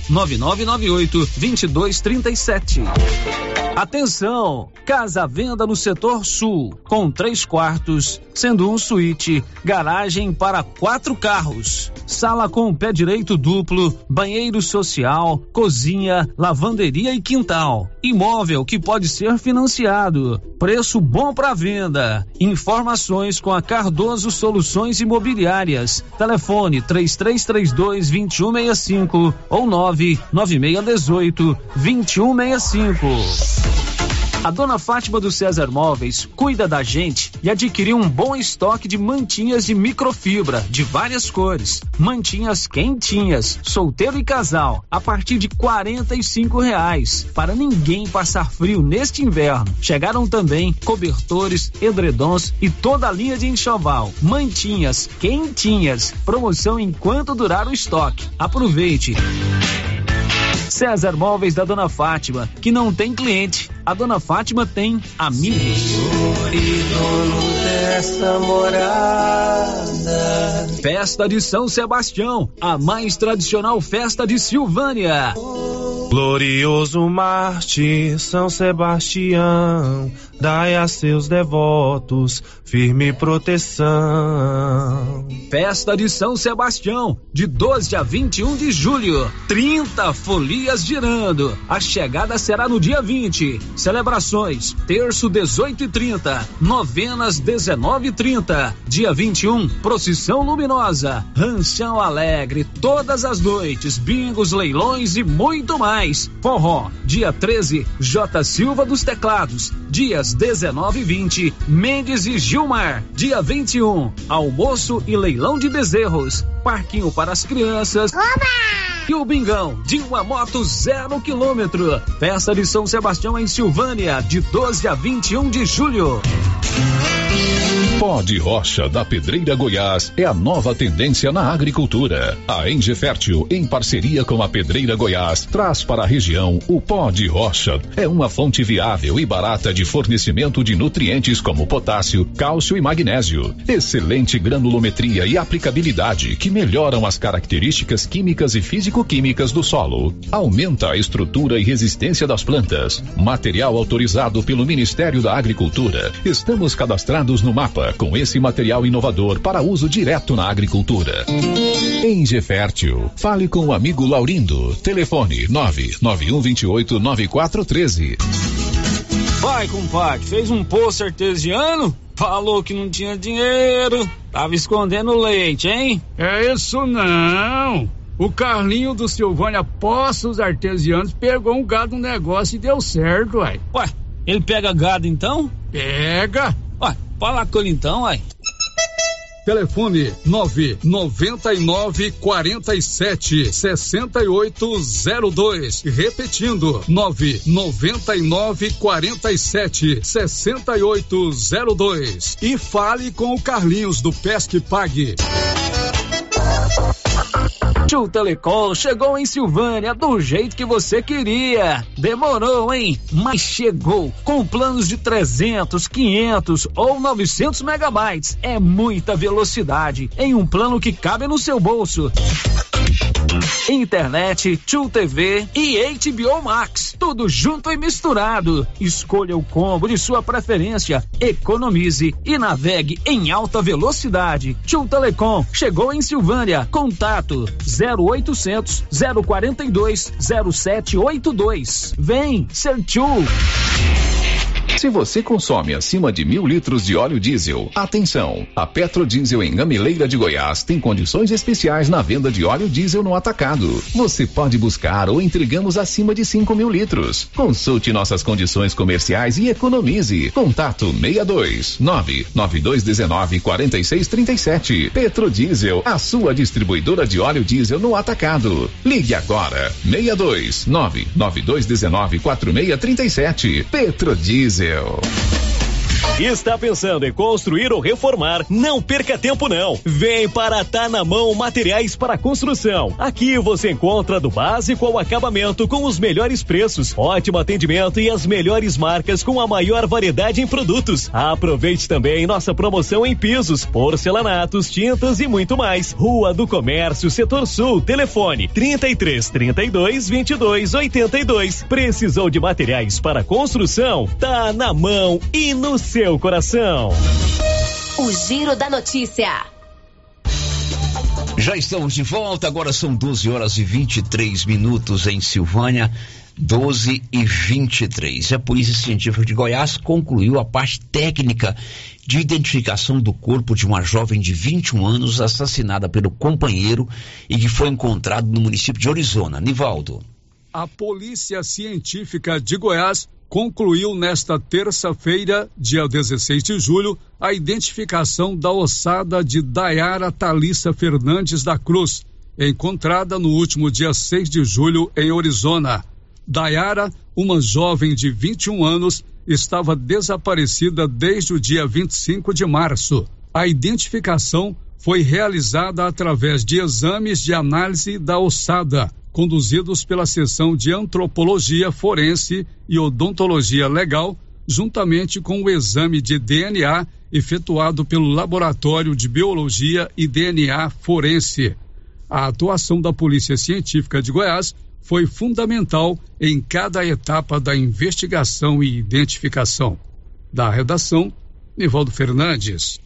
99998-2237. Atenção, casa à venda no setor sul, com 3 quartos, sendo um suíte, garagem para 4 carros, sala com pé direito duplo, banheiro social, cozinha, lavanderia e quintal. Imóvel que pode ser financiado. Preço bom para venda. Informações com a Cardoso Soluções Imobiliárias. Telefone 3332-2165 ou 99618-2165. A dona Fátima do César Móveis cuida da gente e adquiriu um bom estoque de mantinhas de microfibra de várias cores. Mantinhas quentinhas, solteiro e casal, a partir de R$45, para ninguém passar frio neste inverno. Chegaram também cobertores, edredons e toda a linha de enxoval. Mantinhas quentinhas, promoção enquanto durar o estoque. Aproveite! César Móveis da dona Fátima, que não tem cliente, a dona Fátima tem amigos. Dessa morada. Festa de São Sebastião, a mais tradicional festa de Silvânia. Glorioso Marte, São Sebastião, dai a seus devotos firme proteção. Festa de São Sebastião, de 12 a 21 de julho, 30 folias girando. A chegada será no dia 20. Celebrações, terço 18h30, novenas 19h30. Dia 21, procissão luminosa, ranchão alegre, todas as noites, bingos, leilões e muito mais. Forró, dia 13, J. Silva dos Teclados. Dias 19 e 20, Mendes e Gilmar. Dia 21, almoço e leilão de bezerros. Parquinho para as crianças. Oba! E o bingão de uma moto 0 km. Festa de São Sebastião em Silvânia, de 12 a 21 de julho. Pó de rocha da Pedreira Goiás é a nova tendência na agricultura. A Enge Fértil, em parceria com a Pedreira Goiás, traz para a região o pó de rocha. É uma fonte viável e barata de fornecimento de nutrientes como potássio, cálcio e magnésio. Excelente granulometria e aplicabilidade que melhoram as características químicas e físico-químicas do solo. Aumenta a estrutura e resistência das plantas. Material autorizado pelo Ministério da Agricultura. Estamos cadastrados no mapa com esse material inovador para uso direto na agricultura. Enge Fértil. Fale com o amigo Laurindo. Telefone 991289413. Vai, compadre, fez um poço artesiano? Falou que não tinha dinheiro. Tava escondendo leite, hein? É isso não. O Carlinho do Silvânia Poços Artesianos pegou um gado no negócio e deu certo, uai. Ué, ele pega gado então? Pega. Ué, fala com ele então, uai. Telefone 999476802. Repetindo, 999476802. E fale com o Carlinhos do Pesque Pague. Tio Telecom chegou em Silvânia do jeito que você queria. Demorou, hein? Mas chegou com planos de 300, 500 ou 900 megabytes. É muita velocidade em um plano que cabe no seu bolso. Internet, Tio TV e HBO Max, tudo junto e misturado. Escolha o combo de sua preferência, economize e navegue em alta velocidade. Tio Telecom chegou em Silvânia. Contato 0800 042 0782. Vem ser Tio. Se você consome acima de 1.000 litros de óleo diesel, atenção! A Petrodiesel em Gameleira de Goiás tem condições especiais na venda de óleo diesel no atacado. Você pode buscar ou entregamos acima de 5.000 litros. Consulte nossas condições comerciais e economize. Contato 62 99219 4637. Petrodiesel, a sua distribuidora de óleo diesel no atacado. Ligue agora 62 99219 4637. Petrodiesel. Está pensando em construir ou reformar? Não perca tempo não. Vem para Tá na Mão Materiais para Construção. Aqui você encontra do básico ao acabamento com os melhores preços, ótimo atendimento e as melhores marcas com a maior variedade em produtos. Aproveite também nossa promoção em pisos, porcelanatos, tintas e muito mais. Rua do Comércio, Setor Sul. Telefone 33 32 22 82. Precisou de materiais para construção? Tá na mão e no seu coração. O Giro da Notícia. Já estamos de volta, agora são 12 horas e 23 minutos em Silvânia, 12h23. A Polícia Científica de Goiás concluiu a parte técnica de identificação do corpo de uma jovem de 21 anos assassinada pelo companheiro e que foi encontrado no município de Orizona. Nivaldo. A Polícia Científica de Goiás concluiu nesta terça-feira, dia 16 de julho, a identificação da ossada de Dayara Thalissa Fernandes da Cruz, encontrada no último dia 6 de julho em Orizona. Dayara, uma jovem de 21 anos, estava desaparecida desde o dia 25 de março. A identificação foi realizada através de exames de análise da ossada, conduzidos pela seção de Antropologia Forense e Odontologia Legal, juntamente com o exame de DNA efetuado pelo Laboratório de Biologia e DNA Forense. A atuação da Polícia Científica de Goiás foi fundamental em cada etapa da investigação e identificação. Da redação, Nivaldo Fernandes.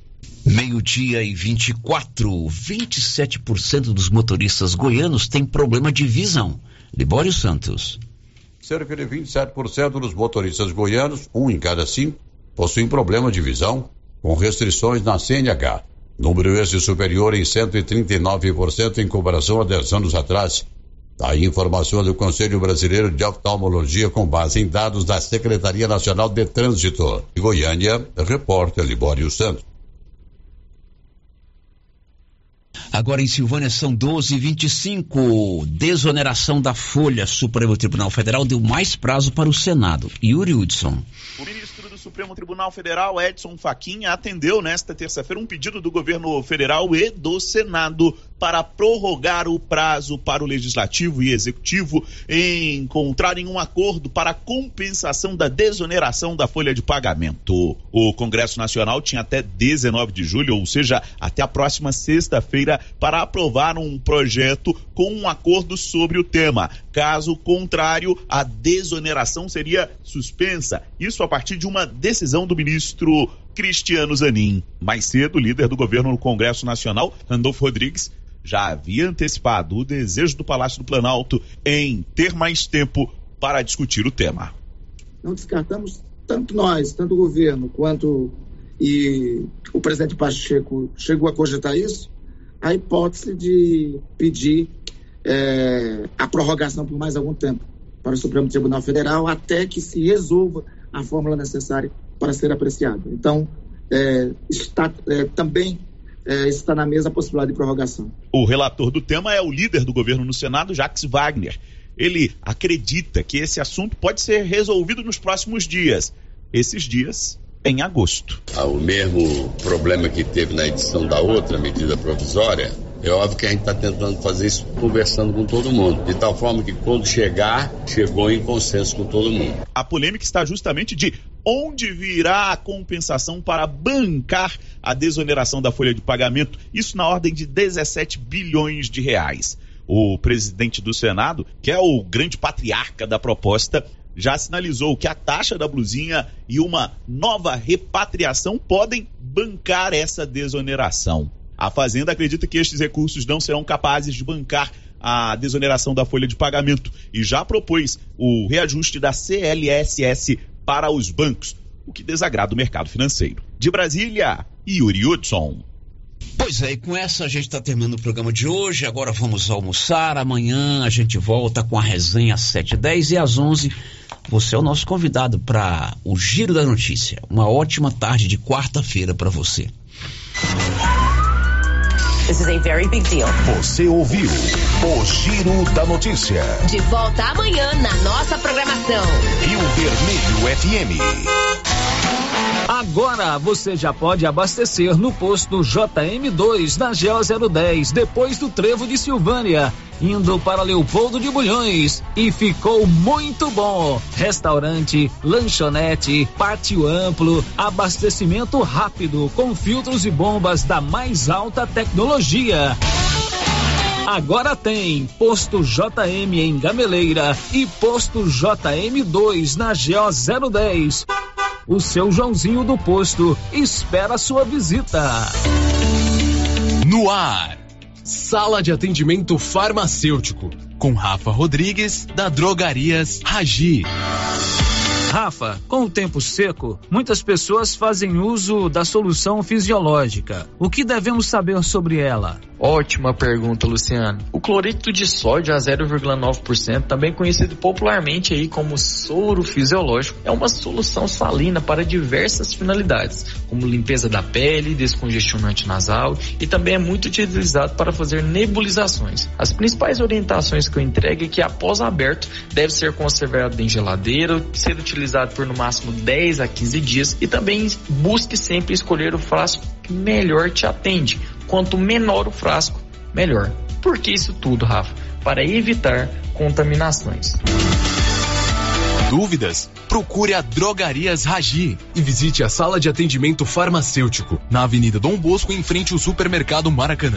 12:24, 27% dos motoristas goianos têm problema de visão. Libório Santos. Cerca de 27% dos motoristas goianos, 1 em cada 5, possuem problema de visão, com restrições na CNH. Número esse superior em 139% em comparação a 10 anos atrás. Daí informação do Conselho Brasileiro de Oftalmologia com base em dados da Secretaria Nacional de Trânsito. De Goiânia, repórter Libório Santos. Agora em Silvânia são 12:25. Desoneração da folha. Supremo Tribunal Federal deu mais prazo para o Senado. Yuri Hudson. O ministro do Supremo Tribunal Federal, Edson Fachin, atendeu nesta terça-feira um pedido do governo federal e do Senado para prorrogar o prazo para o Legislativo e Executivo encontrarem um acordo para a compensação da desoneração da folha de pagamento. O Congresso Nacional tinha até 19 de julho, ou seja, até a próxima sexta-feira, para aprovar um projeto com um acordo sobre o tema. Caso contrário, a desoneração seria suspensa. Isso a partir de uma decisão do ministro Cristiano Zanin. Mais cedo, o líder do governo no Congresso Nacional, Randolfo Rodrigues, já havia antecipado o desejo do Palácio do Planalto em ter mais tempo para discutir o tema. Não descartamos, tanto nós, tanto o governo, quanto e o presidente Pacheco chegou a cogitar isso, a hipótese de pedir a prorrogação por mais algum tempo para o Supremo Tribunal Federal até que se resolva a fórmula necessária para ser apreciada. Então, também está na mesa a possibilidade de prorrogação. O relator do tema é o líder do governo no Senado, Jacques Wagner. Ele acredita que esse assunto pode ser resolvido nos próximos dias. Esses dias, em agosto. O mesmo problema que teve na edição da outra medida provisória, é óbvio que a gente está tentando fazer isso conversando com todo mundo, de tal forma que quando chegou em consenso com todo mundo. A polêmica está justamente de onde virá a compensação para bancar a desoneração da folha de pagamento, isso na ordem de 17 bilhões de reais. O presidente do Senado, que é o grande patriarca da proposta, já sinalizou que a taxa da blusinha e uma nova repatriação podem bancar essa desoneração. A Fazenda acredita que estes recursos não serão capazes de bancar a desoneração da folha de pagamento e já propôs o reajuste da CLSS para os bancos, o que desagrada o mercado financeiro. De Brasília, Yuri Hudson. Pois é, e com essa a gente está terminando o programa de hoje. Agora vamos almoçar. Amanhã a gente volta com a resenha às 7h10 e às 11h. Você é o nosso convidado para o Giro da Notícia. Uma ótima tarde de quarta-feira para você. This is a very big deal. Você ouviu o Giro da Notícia. De volta amanhã na nossa programação. Rio Vermelho FM. Agora você já pode abastecer no posto JM2 na GO 010, depois do Trevo de Silvânia, indo para Leopoldo de Bulhões. E ficou muito bom. Restaurante, lanchonete, pátio amplo, abastecimento rápido, com filtros e bombas da mais alta tecnologia. Agora tem Posto JM em Gameleira e Posto JM2 na GO 010. O seu Joãozinho do Posto espera a sua visita. No ar, Sala de Atendimento Farmacêutico, com Rafa Rodrigues, da Drogarias Ragi. Rafa, com o tempo seco, muitas pessoas fazem uso da solução fisiológica. O que devemos saber sobre ela? Ótima pergunta, Luciano. O cloreto de sódio a 0,9%, também conhecido popularmente aí como soro fisiológico, é uma solução salina para diversas finalidades, como limpeza da pele, descongestionante nasal e também é muito utilizado para fazer nebulizações. As principais orientações que eu entrego é que após aberto deve ser conservado em geladeira, ser utilizado por no máximo 10 a 15 dias e também busque sempre escolher o frasco que melhor te atende. Quanto menor o frasco, melhor. Por que isso tudo, Rafa? para evitar contaminações. Dúvidas? Procure a Drogarias Ragi e visite a sala de atendimento farmacêutico na Avenida Dom Bosco, em frente ao Supermercado Maracanã.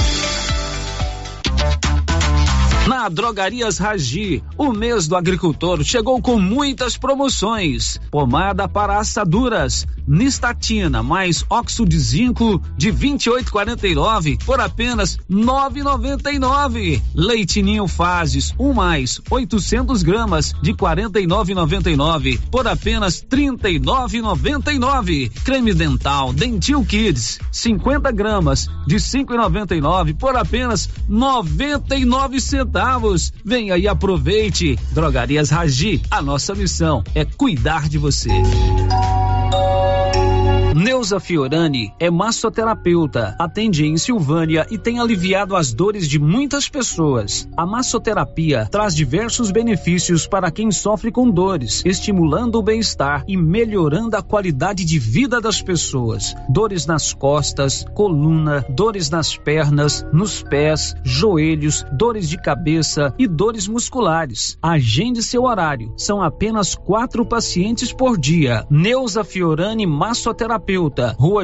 Na Drogarias Ragi, o mês do agricultor chegou com muitas promoções. Pomada para assaduras, Nistatina mais óxido de zinco de 28,49 por apenas 9,99. Leite Ninho Fases 1 mais 800 gramas de 49,99 por apenas 39,99. Creme dental Dentil Kids 50 gramas de 5,99 por apenas 99 centavos. Venha e aproveite. Drogarias Ragi, a nossa missão é cuidar de você. Neuza Fiorani é massoterapeuta, atende em Silvânia e tem aliviado as dores de muitas pessoas. A massoterapia traz diversos benefícios para quem sofre com dores, estimulando o bem-estar e melhorando a qualidade de vida das pessoas. Dores nas costas, coluna, dores nas pernas, nos pés, joelhos, dores de cabeça e dores musculares. Agende seu horário. São apenas 4 pacientes por dia. Neuza Fiorani, massoterapeuta. Rua